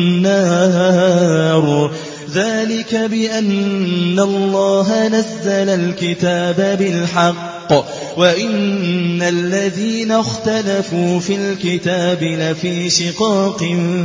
النار ذلك بأن الله نزل الكتاب بالحق وإن الذين اختلفوا في الكتاب لفي شقاق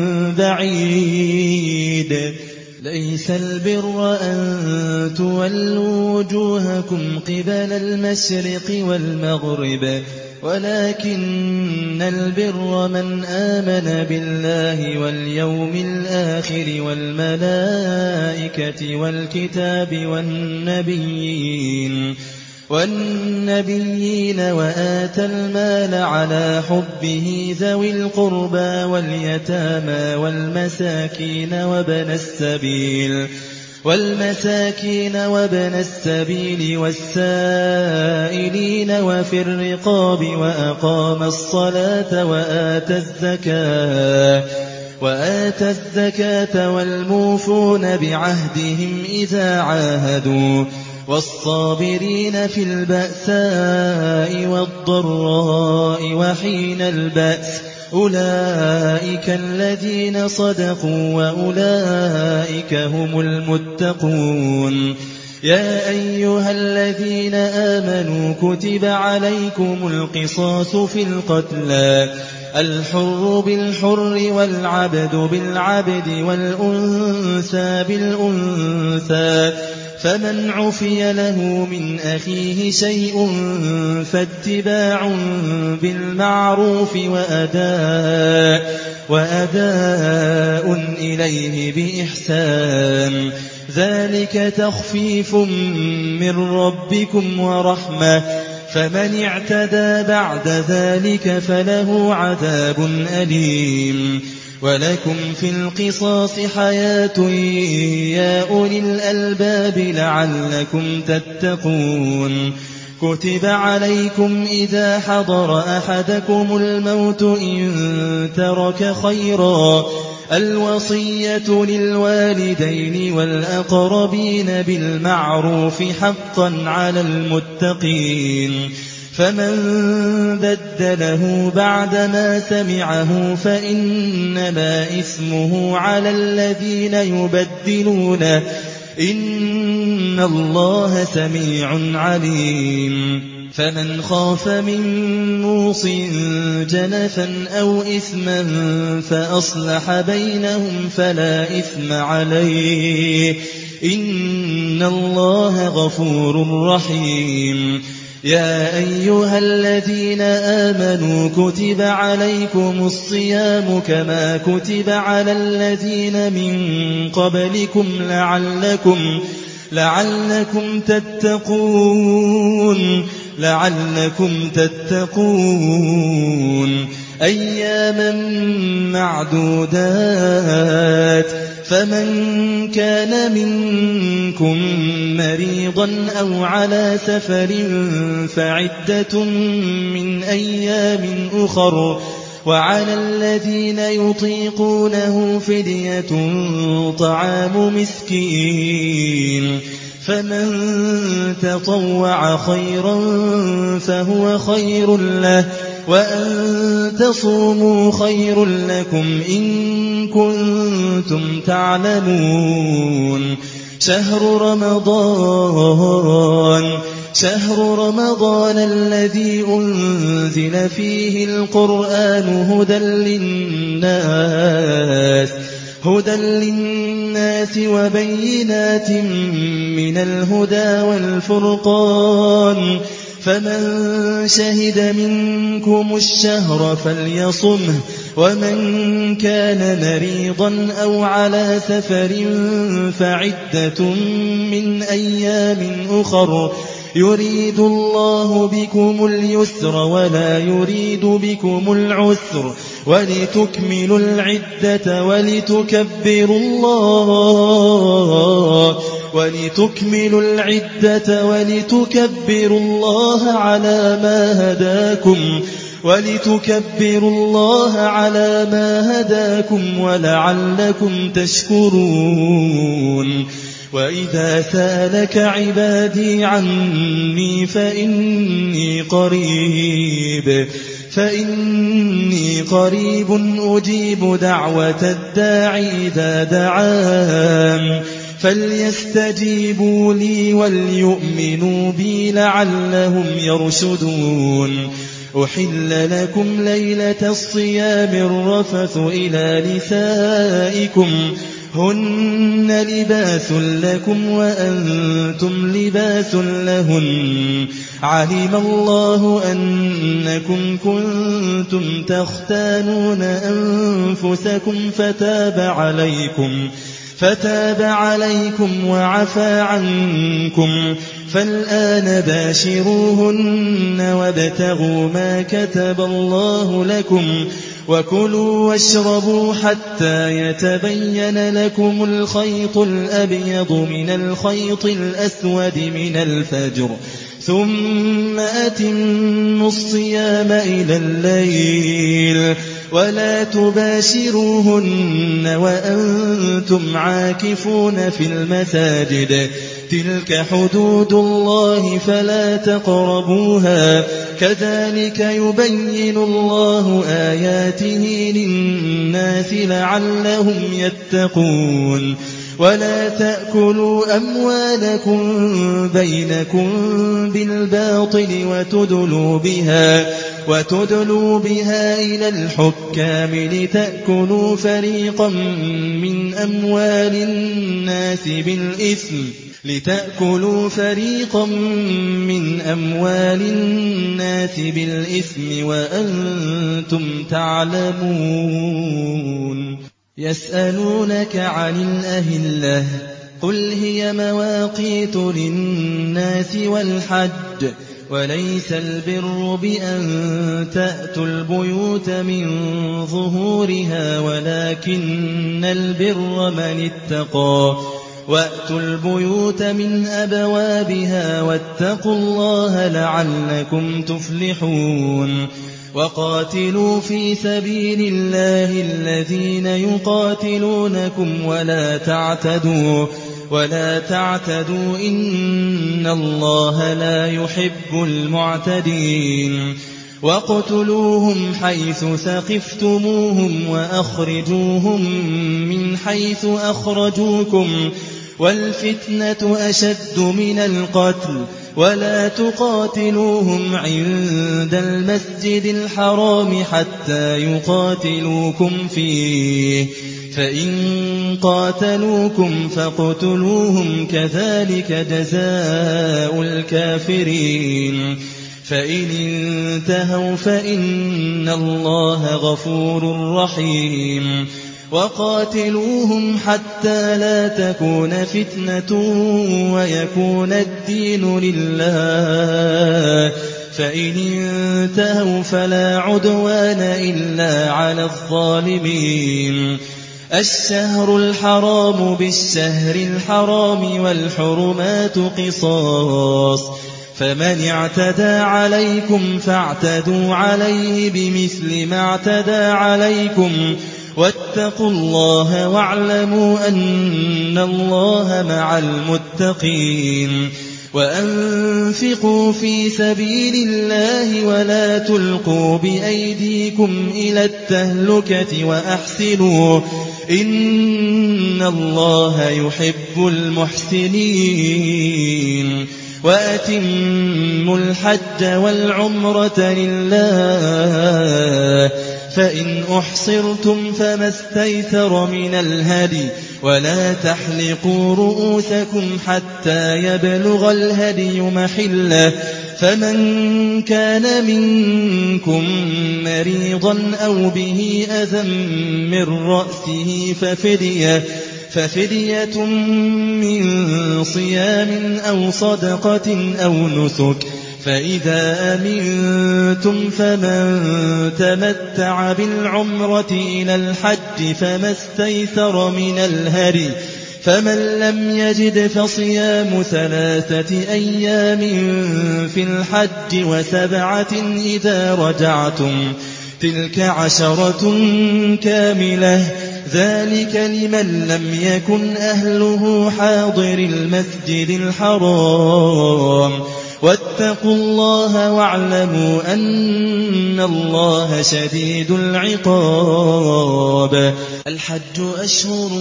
بعيد ليس البر أن تولوا وجوهكم قبل المشرق والمغرب ولكن البر من آمن بالله واليوم الآخر والملائكة والكتاب والنبيين وآتى المال على حبه ذوي القربى واليتامى والمساكين وابن السبيل والسائلين وفي الرقاب وأقام الصلاة وآتى الزكاة والموفون بعهدهم إذا عاهدوا والصابرين في البأساء والضراء وحين البأس أولئك الذين صدقوا وأولئك هم المتقون يا أيها الذين آمنوا كتب عليكم القصاص في القتلى الحر بالحر والعبد بالعبد والأنثى بالأنثى فمن عفي له من أخيه شيء فاتباع بالمعروف وأداء إليه بإحسان ذلك تخفيف من ربكم ورحمة فمن اعتدى بعد ذلك فله عذاب أليم ولكم في القصاص حياة يا أولي الألباب لعلكم تتقون كتب عليكم إذا حضر أحدكم الموت إن ترك خيرا الوصية للوالدين والأقربين بالمعروف حقا على المتقين فمن بدله بعدما سمعه فإنما إثمه على الذين يبدلونه إن الله سميع عليم فمن خاف من موص جنفا أو إثما فأصلح بينهم فلا إثم عليه إن الله غفور رحيم يا أيها الذين آمنوا كتب عليكم الصيام كما كتب على الذين من قبلكم لعلكم تتقون أياما معدودات فمن كان منكم مريضا أو على سفر فعدة من أيام أخر وعلى الذين يطيقونه فدية طعام مسكين فمن تطوع خيرا فهو خير له وأن تصوموا خير لكم إن كنتم تعلمون شهر رمضان الذي أنزل فيه القرآن هدى للناس وبينات من الهدى والفرقان فمن شهد منكم الشهر فليصمه ومن كان مريضا أو على سفر فعدة من أيام أخر يريد الله بكم اليسر ولا يريد بكم العسر ولتكملوا العدة ولتكبروا الله على ما هداكم ولعلكم تشكرون وإذا سألك عبادي عني فإني قريب أجيب دعوة الداعي إذا دعان فليستجيبوا لي وليؤمنوا بي لعلهم يرشدون أحل لكم ليلة الصيام الرفث إلى نسائكم هن لباس لكم وأنتم لباس لهن علم الله أنكم كنتم تختانون أنفسكم فتاب عليكم وعفى عنكم فالآن باشروهن وابتغوا ما كتب الله لكم وكلوا واشربوا حتى يتبين لكم الخيط الأبيض من الخيط الأسود من الفجر ثم أتموا الصيام إلى الليل ولا تباشروهن وأنتم عاكفون في المساجد تلك حدود الله فلا تقربوها كذلك يبين الله آياته للناس لعلهم يتقون ولا تأكلوا أموالكم بينكم بالباطل وتدلوا بها إلى الحكام لتأكلوا فريقا من أموال الناس بالإثم وأنتم تعلمون يسألونك عن الأهلة قل هي مواقيت للناس والحج وليس البر بأن تأتوا البيوت من ظهورها ولكن البر من اتقى وأتوا البيوت من أبوابها واتقوا الله لعلكم تفلحون وقاتلوا في سبيل الله الذين يقاتلونكم ولا تعتدوا ولا تعتدوا إن الله لا يحب المعتدين واقتلوهم حيث ثقفتموهم وأخرجوهم من حيث أخرجوكم والفتنة أشد من القتل ولا تقاتلوهم عند المسجد الحرام حتى يقاتلوكم فيه فإن قاتلوكم فاقتلوهم كذلك جزاء الكافرين فإن انتهوا فإن الله غفور رحيم وقاتلوهم حتى لا تكون فتنة ويكون الدين لله فإن انتهوا فلا عدوان إلا على الظالمين الشهر الحرام بالشهر الحرام والحرمات قصاص فمن اعتدى عليكم فاعتدوا عليه بمثل ما اعتدى عليكم واتقوا الله واعلموا أن الله مع المتقين وأنفقوا في سبيل الله ولا تلقوا بأيديكم إلى التهلكة وأحسنوا إن الله يحب المحسنين وأتموا الحج والعمرة لله فإن أحصرتم فما استيسر من الهدي ولا تحلقوا رؤوسكم حتى يبلغ الهدي محله فمن كان منكم مريضا أو به أذى من رأسه ففدية من صيام أو صدقة أو نسك فإذا أمنتم فمن تمتع بالعمرة إلى الحج فما استيسر من الهدي فمن لم يجد فصيام 3 أيام في الحج و7 إذا رجعتم تلك 10 كاملة ذلك لمن لم يكن أهله حاضر المسجد الحرام واتقوا الله واعلموا أن الله شديد العقاب الحج أشهر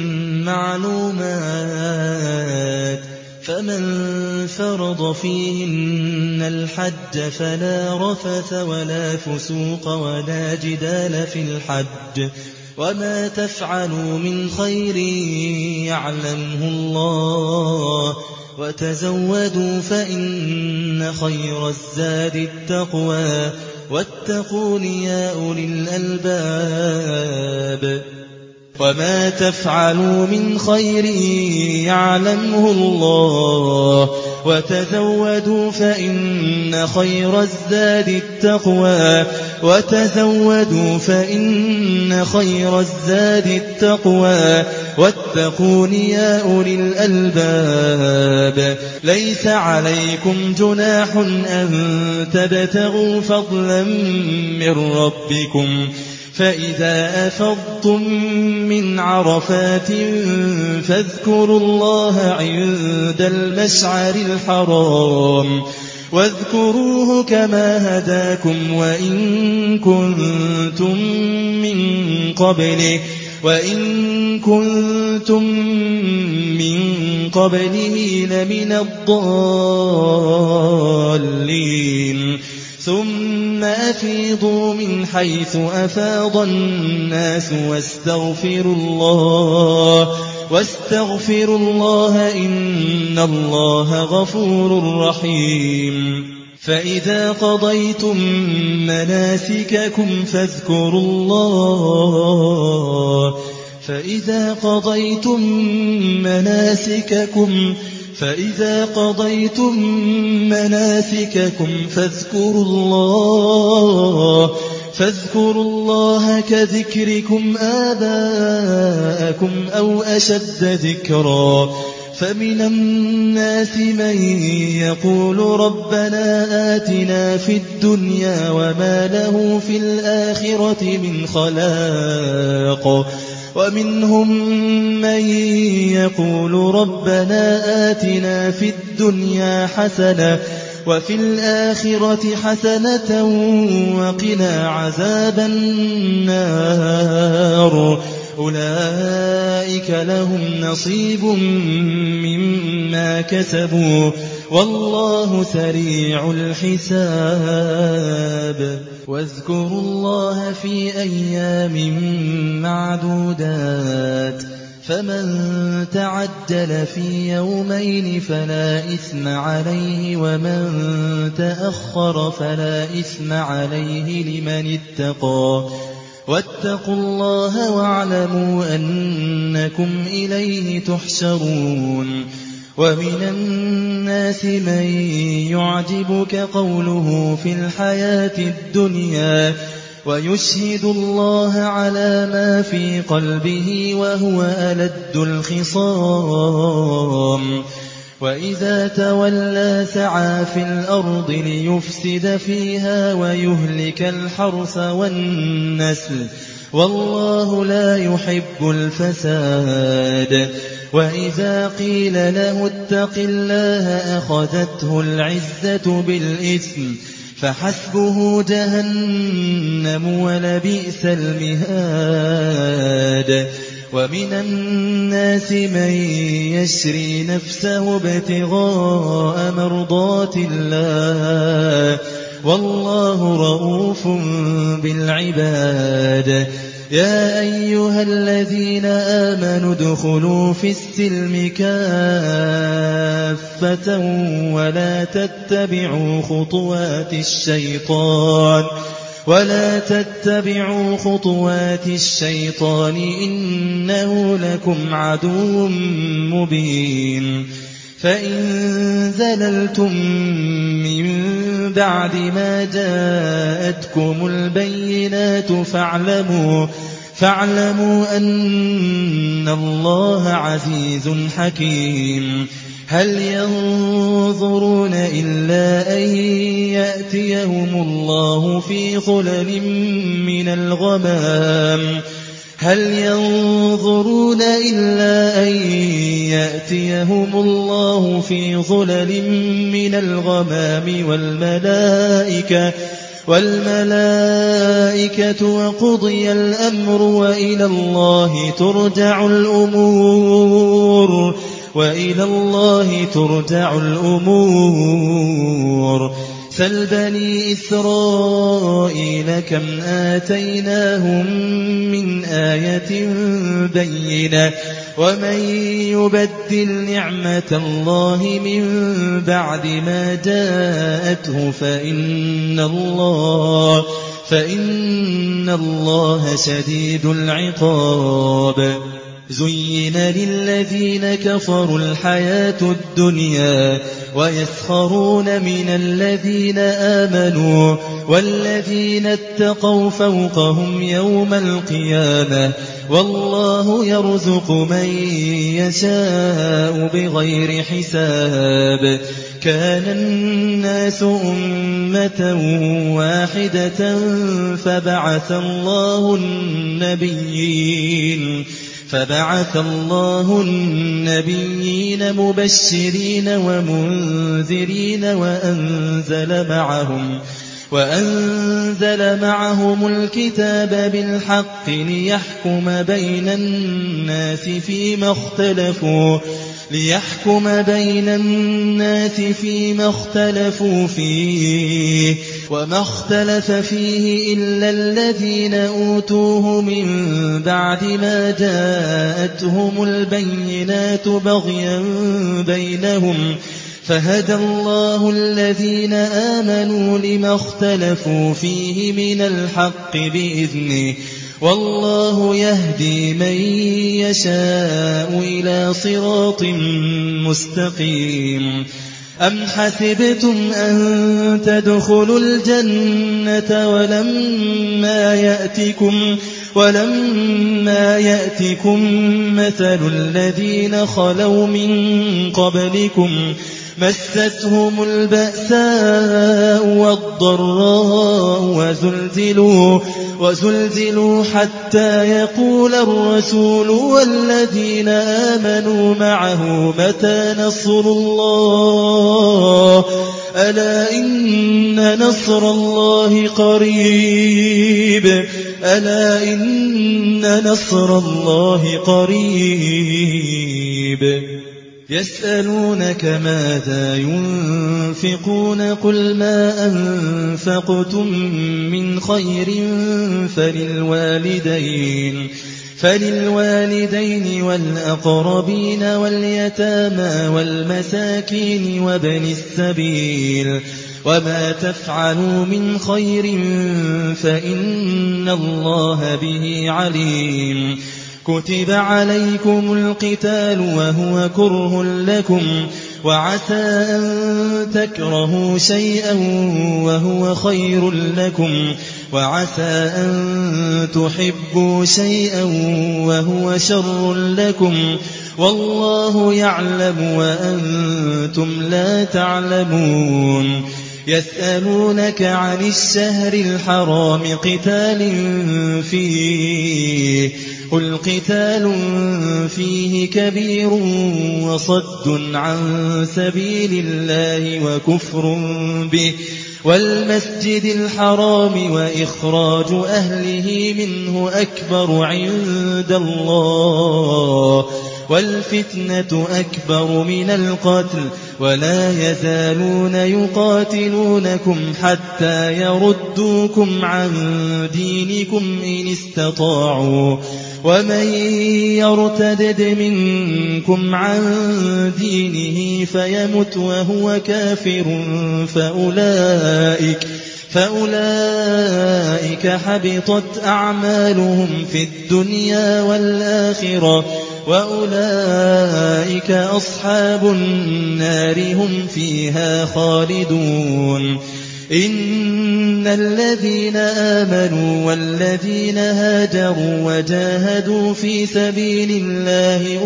معلومات فمن فرض فيهن الحج فلا رفث ولا فسوق ولا جدال في الحج وما تفعلوا من خير يعلمه الله وتزودوا فإن خير الزاد التقوى واتقون يا أولي الألباب وما تفعلوا من خير يعلمه الله وتزودوا فإن خير الزاد التقوى وتزودوا فإن خير الزاد التقوى واتقون يا أولي الألباب ليس عليكم جناح أن تبتغوا فضلا من ربكم فإذا أفضتم من عرفات فاذكروا الله عند المشعر الحرام واذكروه كما هداكم وإن كنتم من قبله لمن الضالين ثم أفيضوا من حيث أفاض الناس واستغفروا الله إن الله غفور رحيم فإذا قضيتم مناسككم فاذكروا الله كذكركم آباءكم أو أشد ذكرا فمن الناس من يقول ربنا آتنا في الدنيا وما له في الآخرة من خلاق ومنهم من يقول ربنا آتنا في الدنيا حسنة وفي الآخرة حسنة وقنا عذاب النار أولئك لهم نصيب مما كسبوا والله سريع الحساب واذكروا الله في أيام معدودات فمن تعجل في يومين فلا إثم عليه ومن تأخر فلا إثم عليه لمن اتقى واتقوا الله واعلموا أنكم إليه تحشرون ومن الناس من يعجبك قوله في الحياة الدنيا ويشهد الله على ما في قلبه وهو ألد الخصام وإذا تولى سعى في الأرض ليفسد فيها ويهلك الحرث والنسل والله لا يحب الفساد وإذا قيل له اتق الله أخذته العزة بالإثم فحسبه جهنم ولبئس المهاد ومن الناس من يشري نفسه ابتغاء مرضات الله والله رؤوف بالعباد يا أيها الذين آمنوا ادخلوا في السلم كافة ولا تتبعوا خطوات الشيطان إنه لكم عدو مبين فإن زللتم من بعد ما جاءتكم البينات فاعلموا أن الله عزيز حكيم هل ينظرون إلا أن يأتيهم الله في ظلل من الغمام والملائكة وقضي الأمر وإلى الله ترجع الأمور سل بني إسرائيل كم آتيناهم من آية بينة ومن يبدل نعمة الله من بعد ما جاءته فإن الله شديد العقاب زين للذين كفروا الحياة الدنيا ويسخرون من الذين آمنوا والذين اتقوا فوقهم يوم القيامة والله يرزق من يشاء بغير حساب كان الناس أمة واحدة فبعث الله النبيين مبشرين ومنذرين وأنزل معهم الكتاب بالحق ليحكم بين الناس فيما اختلفوا فيه وما اختلف فيه إلا الذين أوتوه من بعد ما جاءتهم البينات بغيا بينهم فهدى الله الذين آمنوا لما اختلفوا فيه من الحق بإذنه والله يهدي من يشاء إلى صراط مستقيم أم حسبتم أن تدخلوا الجنة ولما يأتكم مثل الذين خلوا من قبلكم مستهم البأساء والضراء وزلزلوا حتى يقول الرسول والذين آمنوا معه متى نصر الله ألا إن نصر الله قريب يسألونك ماذا ينفقون قل ما أنفقتم من خير فللوالدين والأقربين واليتامى والمساكين وابن السبيل وما تفعلوا من خير فإن الله به عليم كتب عليكم القتال وهو كره لكم وعسى أن تكرهوا شيئا وهو خير لكم وعسى أن تحبوا شيئا وهو شر لكم والله يعلم وأنتم لا تعلمون يسألونك عن الشهر الحرام قتال فيه قل قتال فيه كبير وصد عن سبيل الله وكفر به والمسجد الحرام وإخراج أهله منه أكبر عند الله والفتنة أكبر من القتل ولا يزالون يقاتلونكم حتى يردوكم عن دينكم إن استطاعوا ومن يرتدد منكم عن دينه فيمت وهو كافر فأولئك حبطت أعمالهم في الدنيا والآخرة وأولئك أصحاب النار هم فيها خالدون إن الذين آمنوا والذين هاجروا وجاهدوا في سبيل الله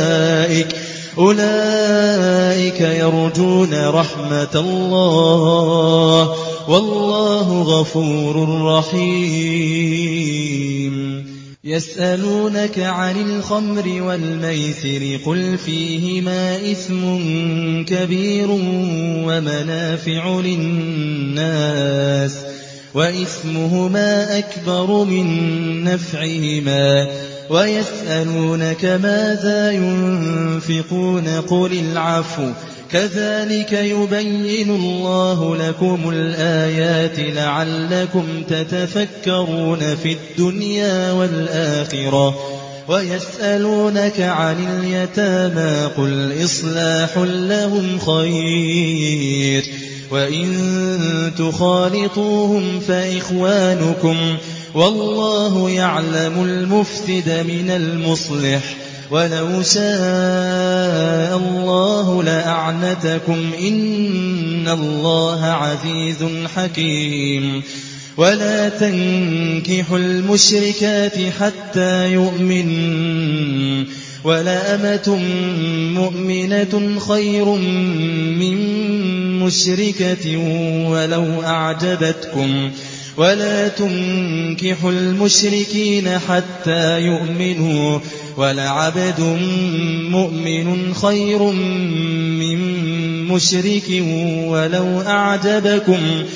أولئك يرجون رحمة الله والله غفور رحيم يسألونك عن الخمر والميسر قل فيهما إثم كبير ومنافع للناس وإثمهما أكبر من نفعهما ويسألونك ماذا ينفقون قل العفو كذلك يبين الله لكم الآيات لعلكم تتفكرون في الدنيا والآخرة ويسألونك عن اليتامى قل إصلاح لهم خير وإن تخالطوهم فإخوانكم والله يعلم المفسد من المصلح ولو شاء الله لأعنتكم إن الله عزيز حكيم ولا تنكحوا المشركات حتى يؤمنوا ولأمة مؤمنة خير من مشركة ولو أعجبتكم ولا تنكحوا المشركين حتى يؤمنوا ولعبد مؤمن خير من مشرك ولو أعجبكم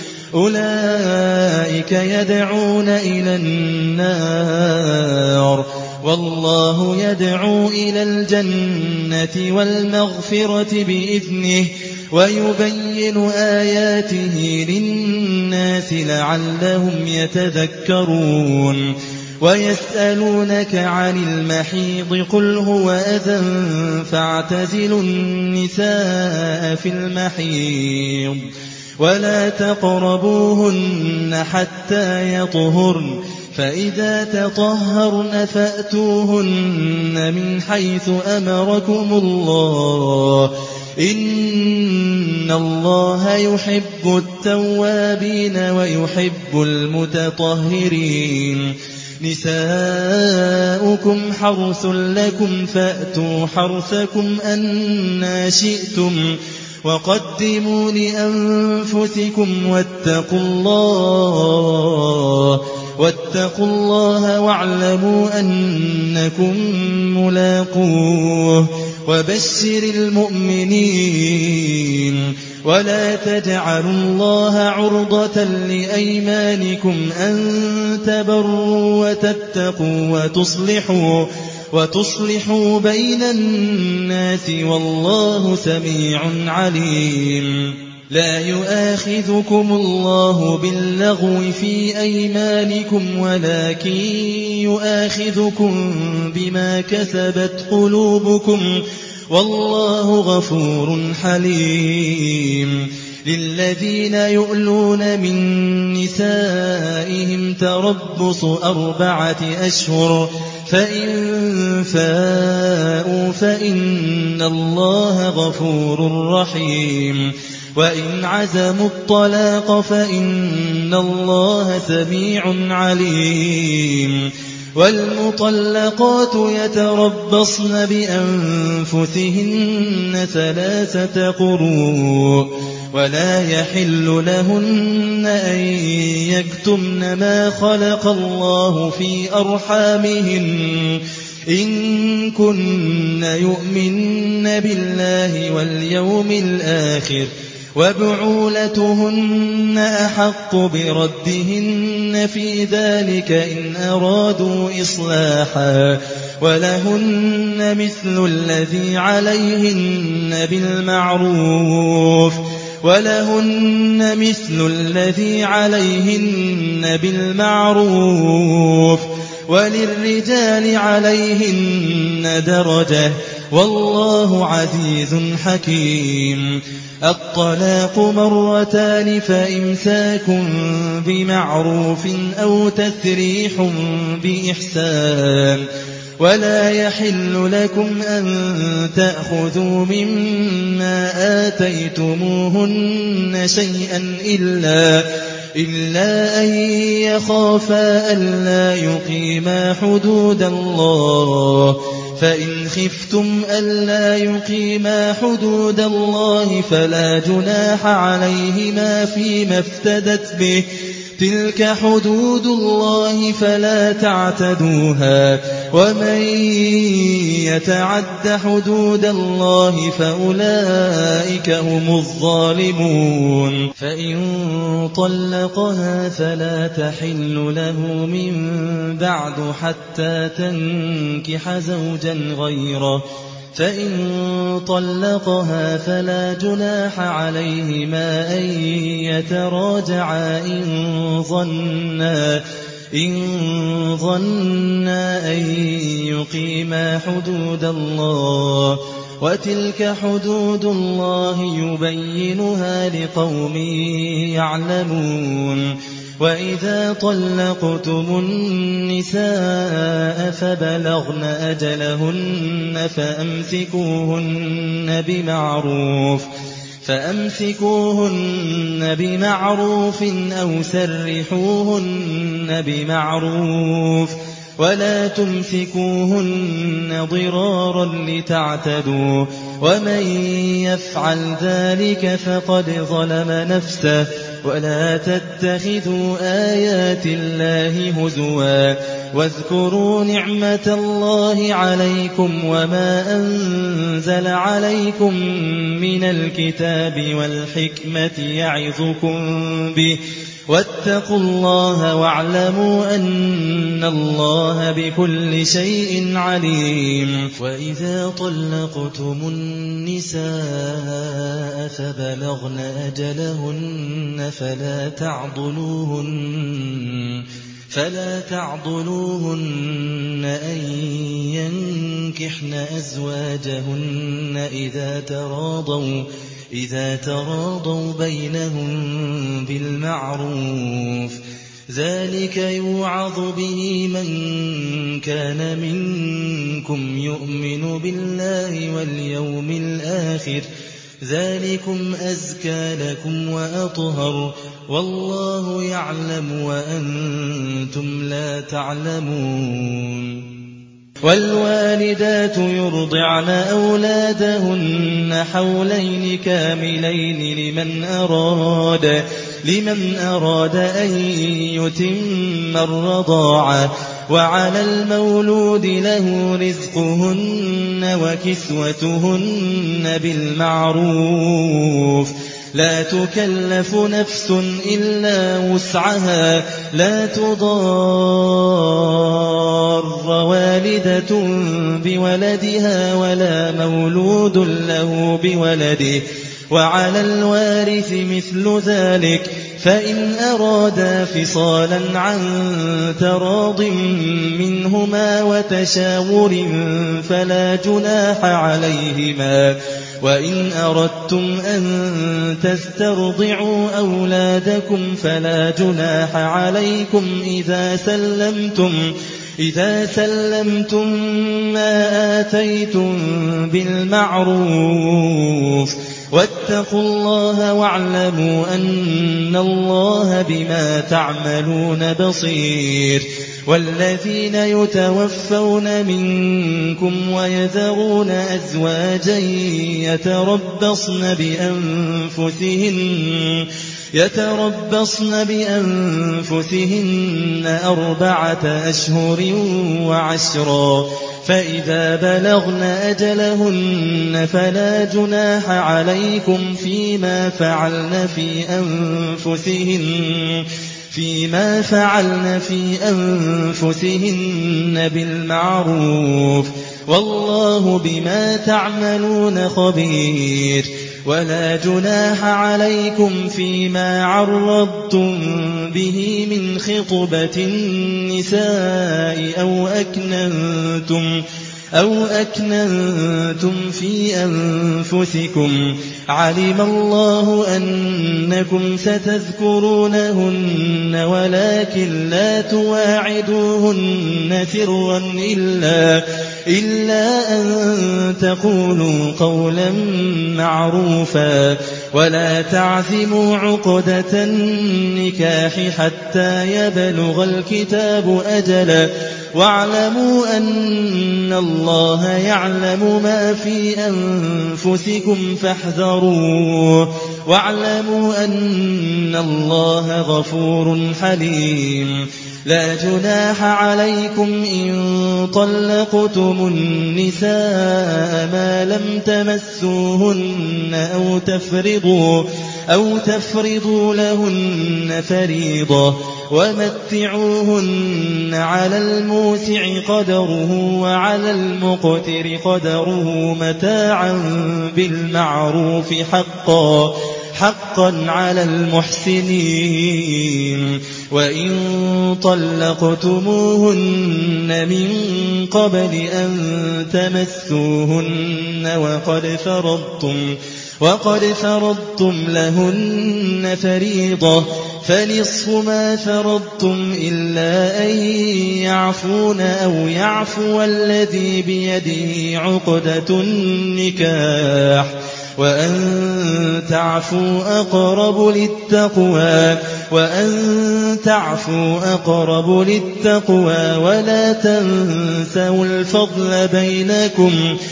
أولئك يدعون إلى النار والله يدعو إلى الجنة والمغفرة بإذنه ويبين آياته للناس لعلهم يتذكرون ويسألونك عن المحيض قل هو أذى فاعتزلوا النساء في المحيض ولا تقربوهن حتى يطهرن فإذا تطهرن فأتوهن من حيث أمركم الله إن الله يحب التوابين ويحب المتطهرين نساؤكم حرث لكم فأتوا حرثكم أنى شئتم وقدموا لأنفسكم واتقوا الله واعلموا أنكم ملاقوه وبشر المؤمنين ولا تجعلوا الله عرضة لأيمانكم أن تبروا وتتقوا وتصلحوا بين الناس والله سميع عليم لا يؤاخذكم الله باللغو في أيمانكم ولكن يؤاخذكم بما كسبت قلوبكم والله غفور حليم للذين يؤلون من نسائهم تربص 4 أشهر فإن فاءوا فإن الله غفور رحيم وإن عزموا الطلاق فإن الله سميع عليم والمطلقات يتربصن بأنفسهن 3 قروء ولا يحل لهن أن يكتمن ما خلق الله في أرحامهن إن كن يؤمن بالله واليوم الآخر وبعولتهن أحق بردهن في ذلك إن أرادوا إصلاحا ولهن مثل الذي عليهن بالمعروف وللرجال عليهن درجة والله عزيز حكيم الطلاق 2 فإمساك بمعروف أو تسريح بإحسان ولا يحل لكم أن تأخذوا مما آتيتموهن شيئا إلا أن يخافا ألا يقيما حدود الله فإن خفتم ألا يقيما حدود الله فلا جناح عليهما فيما افتدت به تلك حدود الله فلا تعتدوها ومن يتعد حدود الله فأولئك هم الظالمون فإن طلقها فلا تحل له من بعد حتى تنكح زوجا غيره فإن طلقها فلا جناح عليهما أن يتراجعا إن ظنا أن يقيما حدود الله وتلك حدود الله يبينها لقوم يعلمون وإذا طلقتم النساء فبلغن أجلهن فأمسكوهن بمعروف أو سرحوهن بمعروف ولا تمسكوهن ضرارا لتعتدوا ومن يفعل ذلك فقد ظلم نفسه ولا تتخذوا آيات الله هزوا واذكروا نعمة الله عليكم وما أنزل عليكم من الكتاب والحكمة يعظكم به واتقوا الله واعلموا أن الله بكل شيء عليم وإذا طلقتم النساء فبلغن أجلهن فلا تعضلوهن أن ينكحن أزواجهن إذا تراضوا بينهم بالمعروف ذلك يوعظ به من كان منكم يؤمن بالله واليوم الآخر ذلكم أزكى لكم وأطهر والله يعلم وأنتم لا تعلمون والوالدات يرضعن أولادهن حولين كاملين لمن أراد أن يتم الرضاعة وعلى المولود له رزقهن وكسوتهن بالمعروف لا تكلف نفس إلا وسعها لا تضار والدة بولدها ولا مولود له بولده وعلى الوارث مثل ذلك فإن أرادا فصالا عن تراض منهما وتشاور فلا جناح عليهما وإن أردتم أن تسترضعوا أولادكم فلا جناح عليكم إذا سلمتم ما آتيتم بالمعروف واتقوا الله واعلموا أن الله بما تعملون بصير والذين يتوفون منكم ويذرون أزواجا يتربصن بأنفسهن 4 أشهر وعشرا فإذا بلغن أجلهن فلا جناح عليكم فيما فعلن في أنفسهن بالمعروف والله بما تعملون خبير ولا جناح عليكم فيما عرضتم به من خطبة النساء أو أكننتم في أنفسكم علم الله أنكم ستذكرونهن ولكن لا تواعدوهن سرا إلا أن تقولوا قولا معروفا ولا تعزموا عقدة النكاح حتى يبلغ الكتاب أجله واعلموا أن الله يعلم ما في أنفسكم فاحذروه واعلموا أن الله غفور حليم لا جناح عليكم إن طلقتم النساء ما لم تمسوهن أو تفرضوا لهن فريضة ومتعوهن على الموسع قدره وعلى المقتر قدره متاعا بالمعروف حقا على المحسنين وإن طلقتموهن من قبل أن تمسوهن وقد فرضتم لهن فريضة فنصف ما فرضتم إلا أن يعفون أو يعفو الذي بيده عقدة النكاح وأن تعفوا أقرب للتقوى ولا تنسوا الفضل بينكم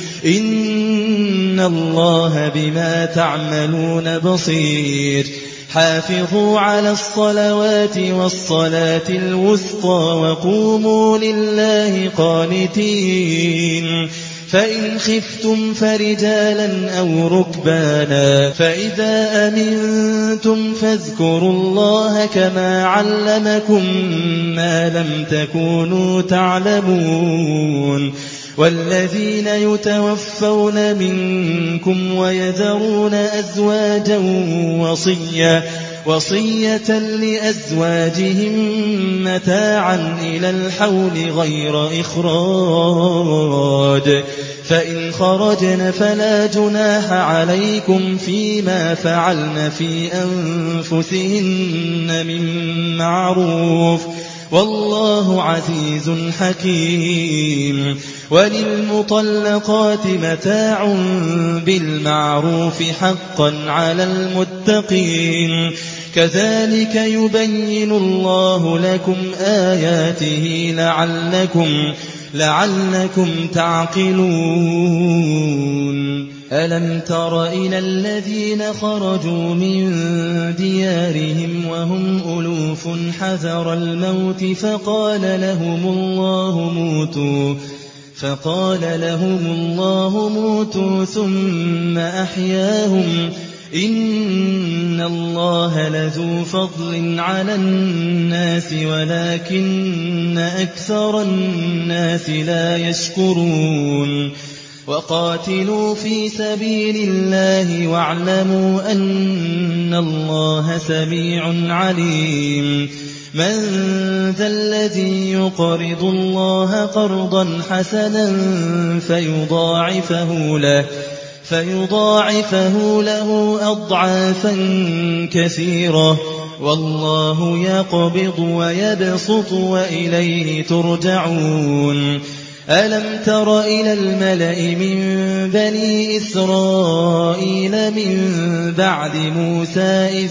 إن الله بما تعملون بصير حافظوا على الصلوات والصلاة الوسطى وقوموا لله قانتين فإن خفتم فرجالا أو ركبانا فإذا أمنتم فاذكروا الله كما علمكم ما لم تكونوا تعلمون والذين يتوفون منكم ويذرون أزواجا وصية لأزواجهم متاعا إلى الحول غير إخراج فإن خرجن فلا جناح عليكم فيما فعلن في أنفسهن من معروف والله عزيز حكيم وللمطلقات متاع بالمعروف حقا على المتقين كذلك يبين الله لكم آياته لعلكم تعقلون ألم تر إلى الذين خرجوا من ديارهم وهم ألوف حذر الموت فقال لهم الله موتوا ثم أحياهم إن الله لذو فضل على الناس ولكن أكثر الناس لا يشكرون وقاتلوا في سبيل الله واعلموا أن الله سميع عليم من ذا الذي يقرض الله قرضا حسنا فيضاعفه له أضعافا كثيرة والله يقبض ويبسط وإليه ترجعون ألم تر إلى الملأ من بني إسرائيل من بعد موسى إذ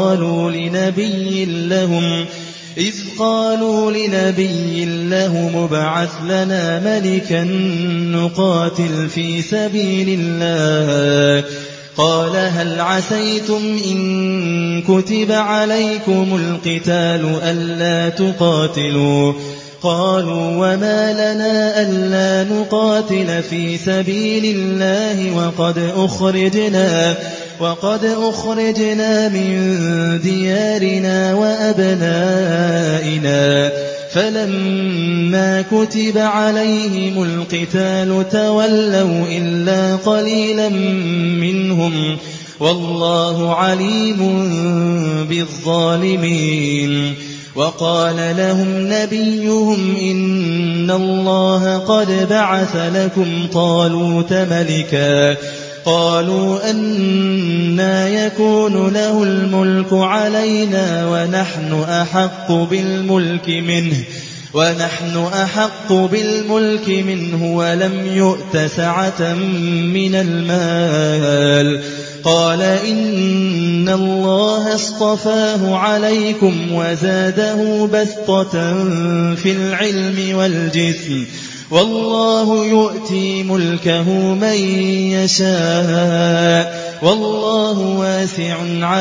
قالوا لنبي لهم ابعث لنا ملكا نقاتل في سبيل الله قال هل عسيتم إن كتب عليكم القتال ألا تقاتلوا قالوا وما لنا ألا نقاتل في سبيل الله وقد أخرجنا من ديارنا وأبنائنا فلما كتب عليهم القتال تولوا إلا قليلا منهم والله عليم بالظالمين وقال لهم نبيهم إن الله قد بعث لكم طالوت ملكا قالوا أنى يكون له الملك علينا ونحن أحق بالملك منه ولم يؤت سعة من المال قال إن الله اصطفاه عليكم وزاده بسطة في العلم والجسم والله يؤتي ملكه من يشاء والله واسع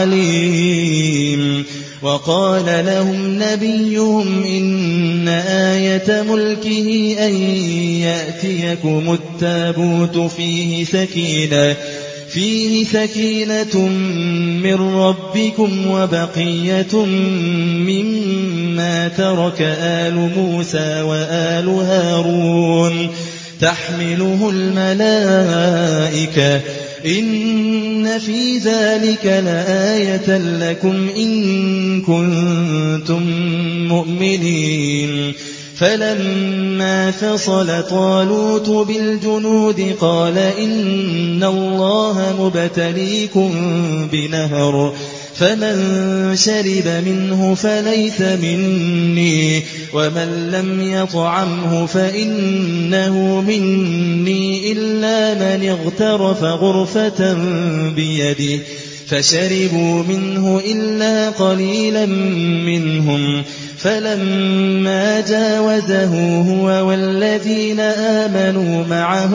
عليم وقال لهم نبيهم إن آية ملكه أن يأتيكم التابوت فيه سكينة من ربكم وبقية مما ترك آل موسى وآل هارون تحمله الملائكة إن في ذلك لآية لكم إن كنتم مؤمنين فلما فصل طالوت بالجنود قال إن الله مبتليكم بنهر فمن شرب منه فليس مني ومن لم يطعمه فإنه مني إلا من اغترف غرفة بيده فشربوا منه إلا قليلا منهم فلما جاوزه هو والذين آمنوا معه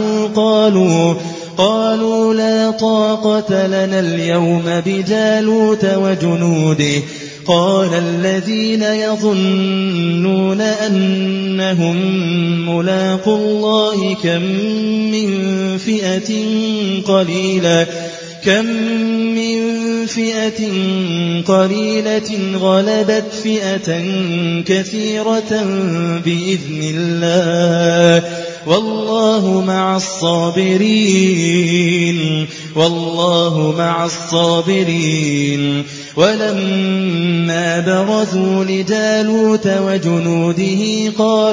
قالوا لا طاقة لنا اليوم بجالوت وجنوده قال الذين يظنون أنهم ملاقو الله كم من فئة قليلة غلبت فئة كثيرة بإذن الله والله مع الصابرين ولما برزوا لجالوت وجنوده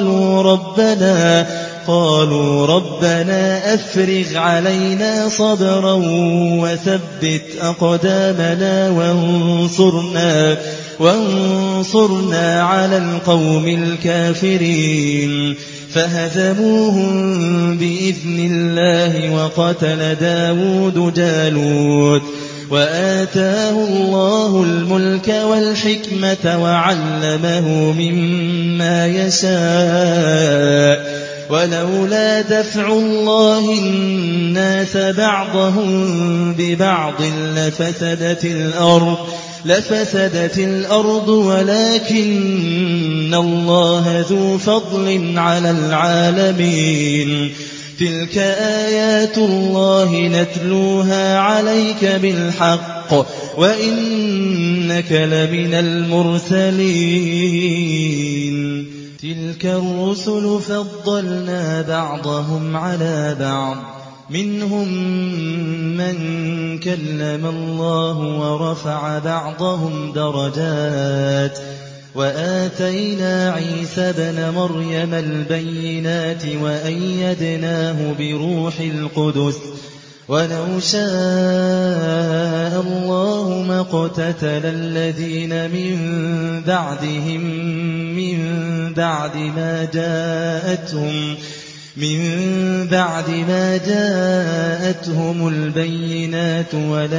قالوا ربنا أفرغ علينا صبرا وثبت أقدامنا وانصرنا على القوم الكافرين فهزموهم بإذن الله وقتل داود جالوت وآتاه الله الملك والحكمة وعلمه مما يشاء ولولا دفع الله الناس بعضهم ببعض لفسدت الأرض ولكن الله ذو فضل على العالمين. تلك آيات الله نتلوها عليك بالحق وإنك لمن المرسلين. تلك الرسل فضلنا بعضهم على بعض منهم من كلم الله ورفع بعضهم درجات وآتينا عيسى ابن مريم البينات وأيدناه بروح القدس ولو شاء الله ما اقتتل الذين من بعدهم من بعد ما جاءتهم البينات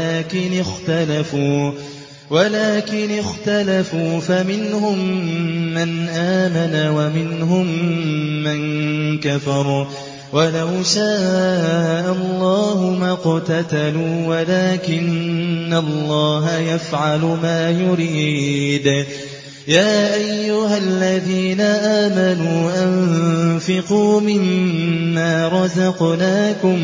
ولكن اختلفوا فمنهم من آمن ومنهم من كفر ولو شاء الله ما اقتتلوا ولكن الله يفعل ما يريد. يا أيها الذين آمنوا أنفقوا مما رزقناكم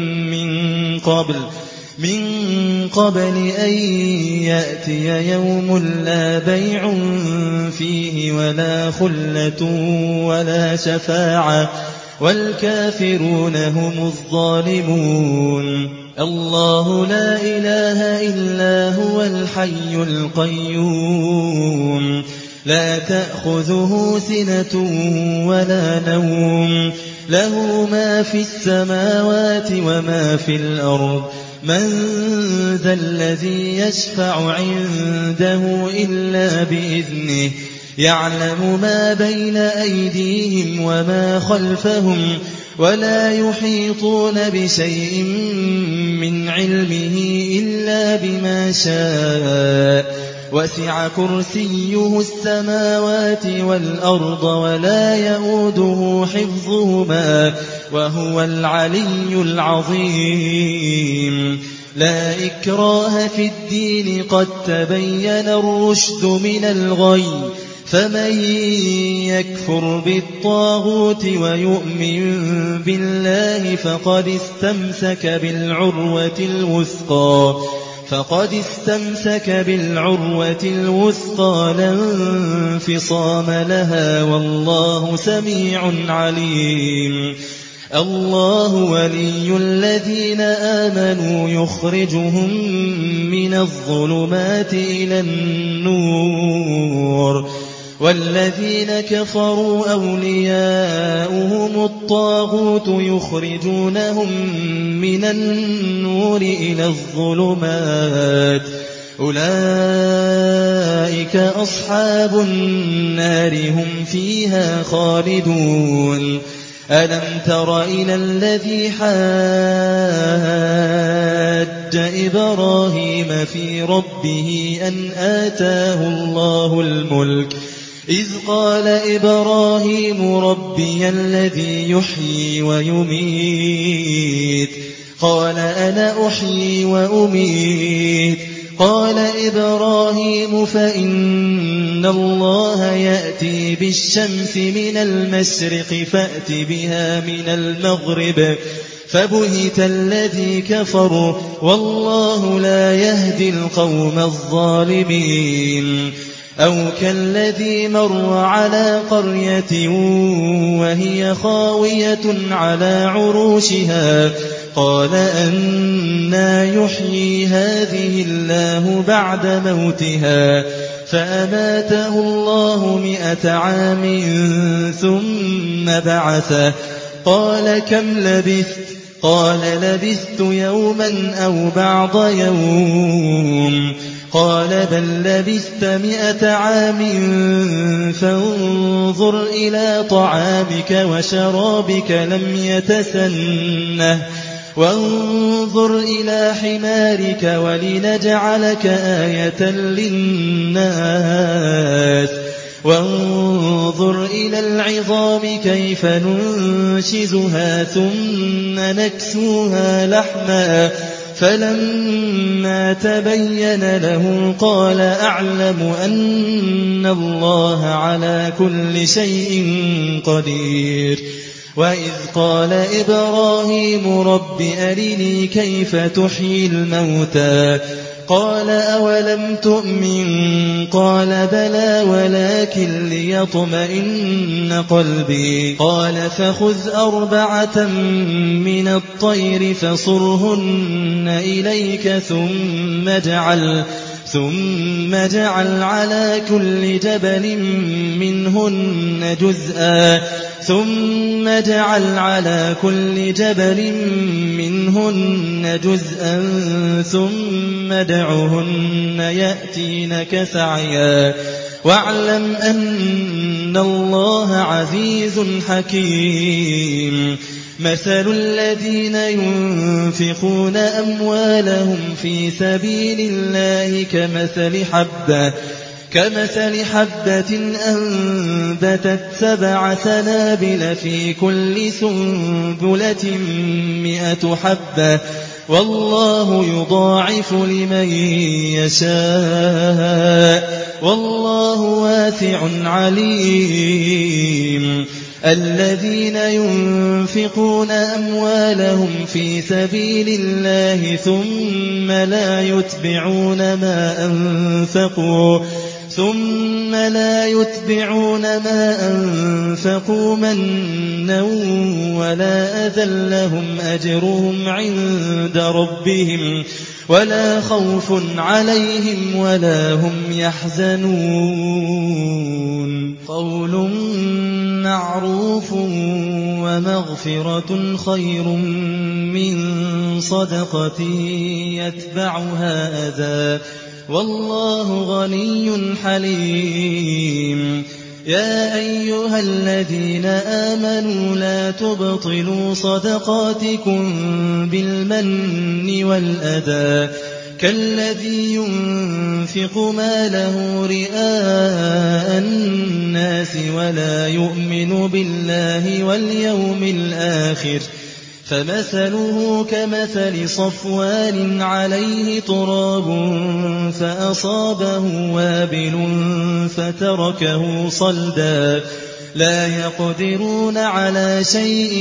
من قبل أن يأتي يوم لا بيع فيه ولا خلة ولا شفاعة والكافرون هم الظالمون. الله لا إله إلا هو الحي القيوم لا تأخذه سنة ولا نوم له ما في السماوات وما في الأرض من ذا الذي يشفع عنده إلا بإذنه يعلم ما بين أيديهم وما خلفهم ولا يحيطون بشيء من علمه إلا بما شاء وسع كرسيه السماوات والأرض ولا يؤوده حفظهما وهو العلي العظيم. لا إكراه في الدين قد تبين الرشد من الغي فمن يكفر بالطاغوت ويؤمن بالله فقد استمسك بالعروة الوثقى لا انفصام لها والله سميع عليم. الله ولي الذين آمنوا يخرجهم من الظلمات إلى النور والذين كفروا أولياؤهم الطاغوت يخرجونهم من النور إلى الظلمات أولئك أصحاب النار هم فيها خالدون. ألم تر إلى الذي حاج إبراهيم في ربه أن آتاه الله الملك إذ قال إبراهيم ربي الذي يحيي ويميت قال أنا أحيي وأميت قال إبراهيم فإن الله يأتي بالشمس من المشرق فأت بها من المغرب فبهت الذي كفر والله لا يهدي القوم الظالمين. أو كالذي مر على قرية وهي خاوية على عروشها قال أنى يحيي هذه الله بعد موتها فأماته الله 100 عام ثم بعثه قال كم لبثت قال لبثت يوما أو بعض يوم قال بل لبثت 100 عام فانظر إلى طعامك وشرابك لم يتسنه وانظر إلى حمارك ولنجعلك آية للناس وانظر إلى العظام كيف ننشزها ثم نكسوها لحما فلما تبين له قال أعلم أن الله على كل شيء قدير وإذ قال إبراهيم رب أرني كيف تحيي الموتى قال أولم تؤمن قال بلى ولكن ليطمئن قلبي قال فخذ 4 من الطير فصرهن إليك ثم اجعل على كل جبل منهن جزءا ثم ادعهن يأتينك سعيا واعلم أن الله عزيز حكيم مثل الذين ينفقون أموالهم في سبيل الله كمثل حبة أنبتت 7 سنابل في كل سنبلة 100 حبة والله يضاعف لمن يشاء والله واسع عليم الذين ينفقون أموالهم في سبيل الله ثم لا يتبعون ما أنفقوا منا ولا أذى لهم أجرهم عند ربهم ولا خوف عليهم ولا هم يحزنون قول معروف ومغفرة خير من صدقة يتبعها أذى والله غني حليم يا أيها الذين آمنوا لا تبطلوا صدقاتكم بالمن والأذى كالذي ينفق ماله رئاء الناس ولا يؤمن بالله واليوم الآخر فمثله كمثل صفوان عليه تراب فأصابه وابل فتركه صلدا لا يقدرون على شيء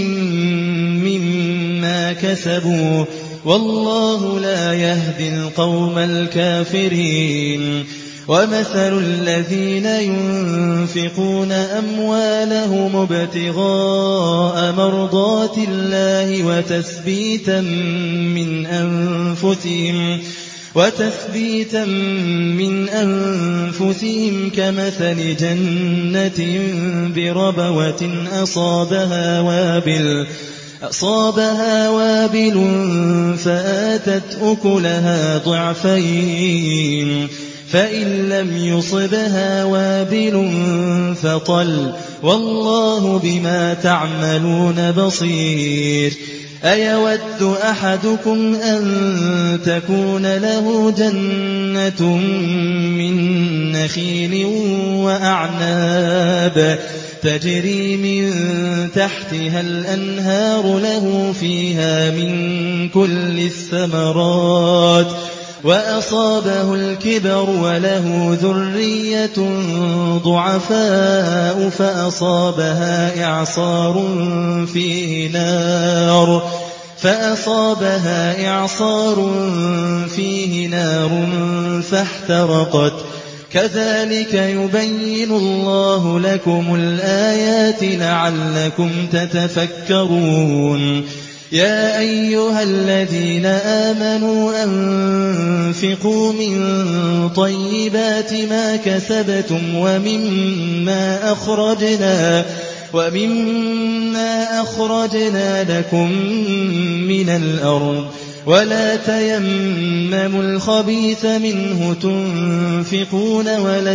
مما كسبوا والله لا يهدي القوم الكافرين ومثل الذين ينفقون أموالهم ابتغاء مرضات الله وتثبيتا من أنفسهم كمثل جنة بربوة أصابها وابل فآتت أكلها ضعفين فإن لم يصبها وابل فطل والله بما تعملون بصير أيود أحدكم أن تكون له جنة من نخيل وأعناب تجري من تحتها الأنهار له فيها من كل الثمرات وأصابه الكبر وله ذرية ضعفاء فأصابها إعصار فيه نار فاحترقت كذلك يبين الله لكم الآيات لعلكم تتفكرون يا أيها الذين آمنوا أنفقوا من طيبات ما كسبتم ومما أخرجنا لكم من الأرض ولا تيمموا الخبيث منه تنفقون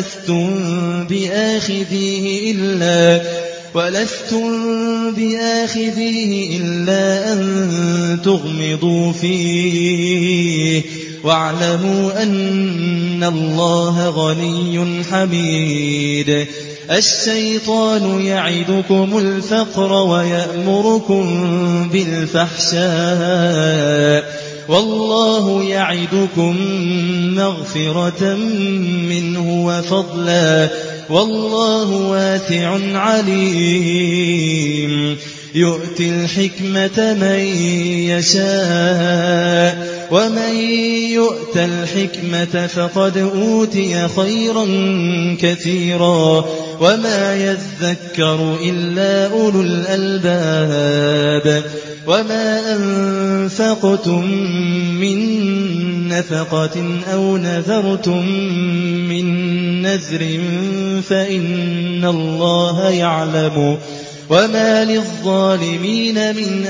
ولستم بآخذيه إلا أن تغمضوا فيه واعلموا أن الله غني حميد الشيطان يعدكم الفقر ويأمركم بالفحشاء والله يعدكم مغفرة منه وفضلا والله واسع عليم يؤتي الحكمة من يشاء ومن يؤت الحكمة فقد أوتي خيرا كثيرا وما يذكر إلا أولو الألباب وما أنفقتم من نفقة أو نذرتم من نذر فإن الله يعلم وما للظالمين من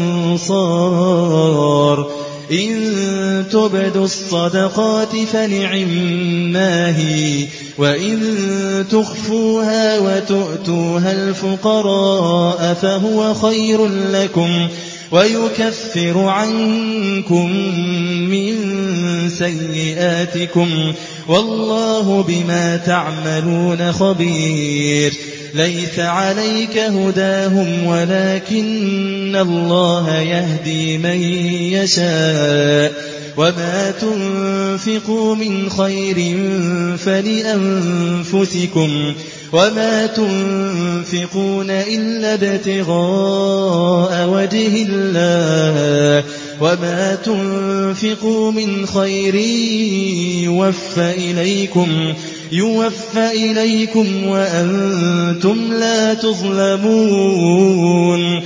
أنصار إن تبدوا الصدقات فنعما هي وإن تخفوها وتؤتوها الفقراء فهو خير لكم ويكفر عنكم من سيئاتكم والله بما تعملون خبير ليس عليك هداهم ولكن الله يهدي من يشاء وما تنفقوا من خير فلأنفسكم وما تنفقون إلا ابتغاء وجه الله وما تنفقوا من خير يوفى إليكم وأنتم لا تظلمون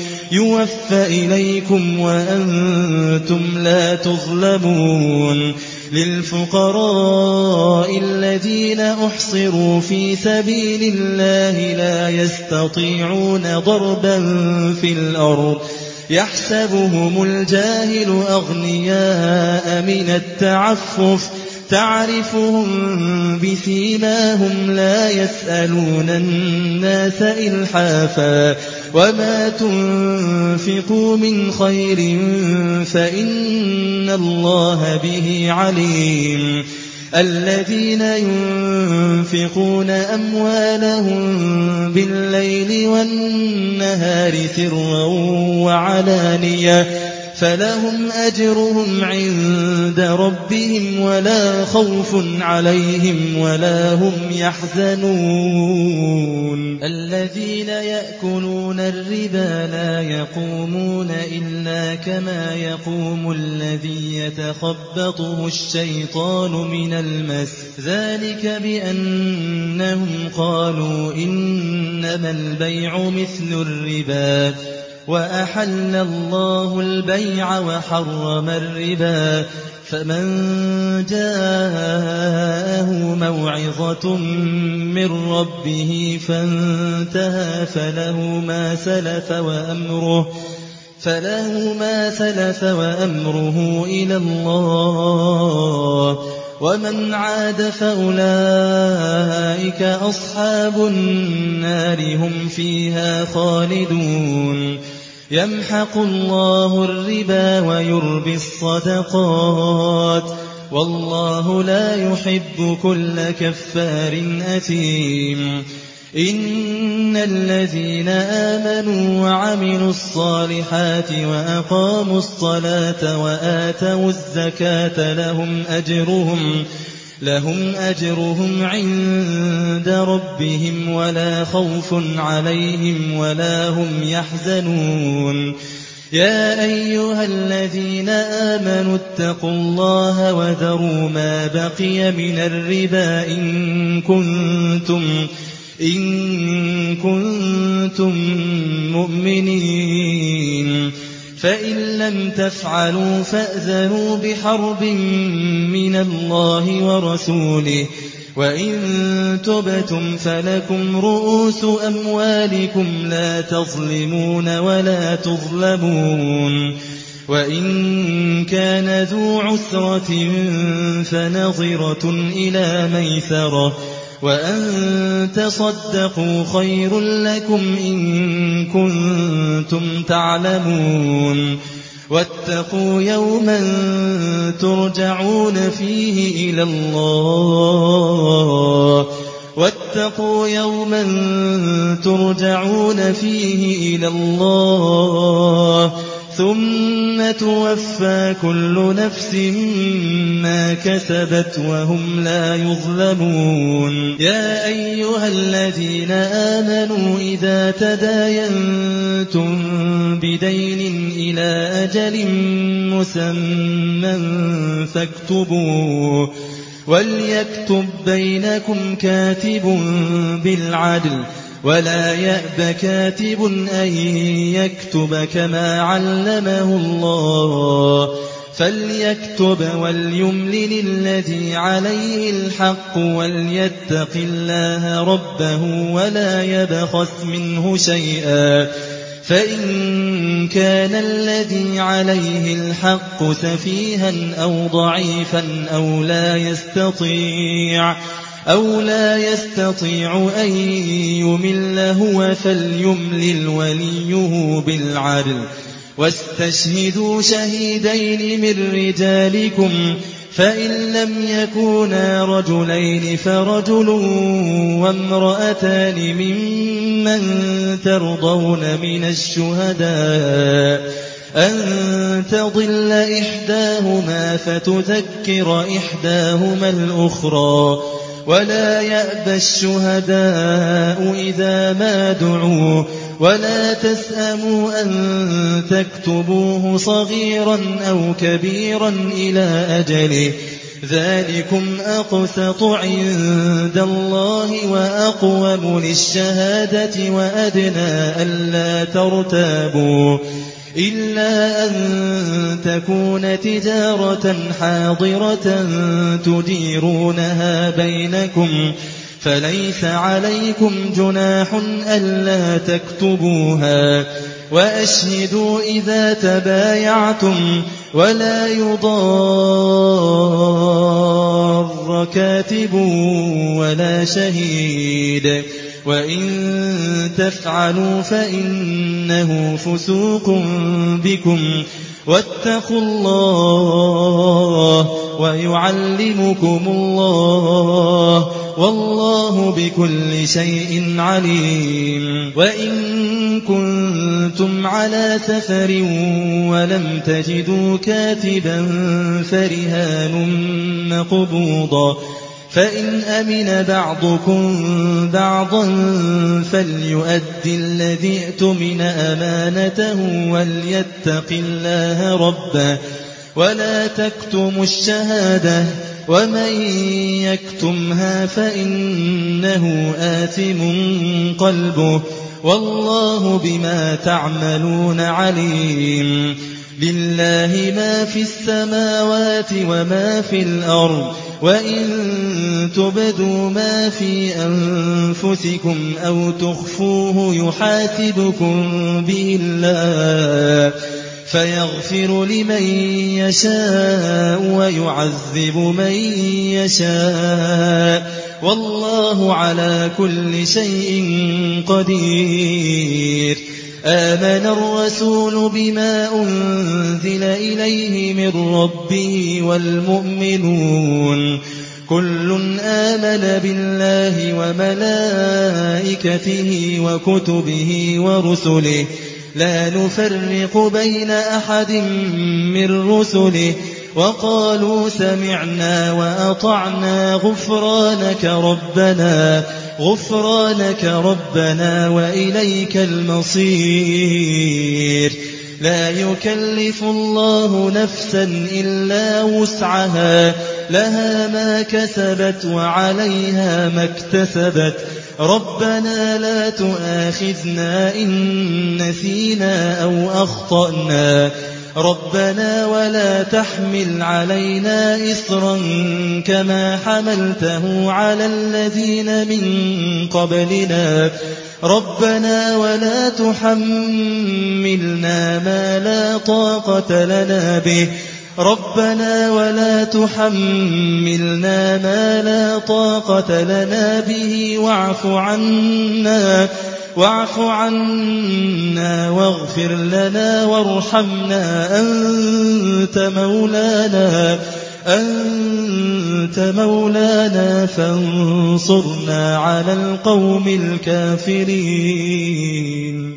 للفقراء الذين أحصروا في سبيل الله لا يستطيعون ضربا في الأرض يحسبهم الجاهل أغنياء من التعفف تعرفهم بسيماهم لا يسألون الناس إلحافا وما تنفقوا من خير فإن الله به عليم الذين ينفقون أموالهم بالليل والنهار سرا وعلانية فلهم أجرهم عند ربهم ولا خوف عليهم ولا هم يحزنون الذين يأكلون الربا لا يقومون إلا كما يقوم الذي يتخبطه الشيطان من المس ذلك بأنهم قالوا إنما البيع مثل الربا وأحل الله البيع وحرم الربا فمن جاءه موعظة من ربه فانتهى فله ما سلف وأمره إلى الله ومن عاد فأولئك أصحاب النار هم فيها خالدون يمحق الله الربا ويربي الصدقات والله لا يحب كل كفار أثيم إن الذين آمنوا وعملوا الصالحات وأقاموا الصلاة وآتوا الزكاة لهم أجرهم عند ربهم ولا خوف عليهم ولا هم يحزنون يا أيها الذين آمنوا اتقوا الله وذروا ما بقي من الربا إن كنتم مؤمنين فإن لم تفعلوا فأذنوا بحرب من الله ورسوله وإن تبتم فلكم رؤوس أموالكم لا تظلمون ولا تظلمون وإن كان ذو عسرة فنظرة إلى ميسرة وأن تصدقوا خير لكم إن كنتم تعلمون واتقوا يوما ترجعون فيه إلى الله واتقوا يوما ترجعون فيه إلى الله ثم توفى كل نفس ما كسبت وهم لا يظلمون. يا أيها الذين آمنوا إذا تداينتم بدين إلى أجل مسمى فاكتبوه وليكتب بينكم كاتب بالعدل ولا يأب كاتب أن يكتب كما علمه الله فليكتب وليملل الذي عليه الحق وليتق الله ربه ولا يبخس منه شيئا فإن كان الذي عليه الحق سفيها أو ضعيفا أو لا يستطيع أن يمل هو فليملل وليه بالعدل واستشهدوا شهيدين من رجالكم فإن لم يكونا رجلين فرجل وامرأتان ممن ترضون من الشهداء أن تضل إحداهما فتذكر إحداهما الأخرى ولا يأبى الشهداء إذا ما دعوا ولا تسأموا أن تكتبوه صغيرا أو كبيرا إلى أجله ذلكم أقسط عند الله وأقوم للشهادة وأدنى ألا ترتابوا إلا أن تكون تجارة حاضرة تديرونها بينكم فليس عليكم جناح ألا تكتبوها وأشهدوا إذا تبايعتم ولا يضار كاتب ولا شهيد وإن تفعلوا فإنه فسوق بكم واتقوا الله ويعلمكم الله والله بكل شيء عليم. وإن كنتم على سفر ولم تجدوا كاتبا فرهان مقبوضا فإن أمن بعضكم بعضا فليؤدي الذي اؤتمن أمانته وليتق الله ربه ولا تكتموا الشهادة ومن يكتمها فإنه آثم قلبه والله بما تعملون عليم. لله ما في السماوات وما في الأرض وإن تبدوا ما في أنفسكم أو تخفوه يحاسبكم به الله فيغفر لمن يشاء ويعذب من يشاء والله على كل شيء قدير. آمن الرسول بما أنزل إليه من ربه والمؤمنون كل آمن بالله وملائكته وكتبه ورسله لا نفرق بين أحد من رسله وقالوا سمعنا وأطعنا غفرانك ربنا وإليك المصير. لا يكلف الله نفسا إلا وسعها لها ما كسبت وعليها ما اكتسبت ربنا لا تؤاخذنا إن نسينا أو أخطأنا ربنا ولا تحمل علينا إصرا كما حملته على الذين من قبلنا ربنا ولا تحملنا ما لا طاقة لنا به ربنا ولا تحملنا ما لا طاقة لنا به واعف عنا واغفر لنا وارحمنا أنت مولانا فانصرنا على القوم الكافرين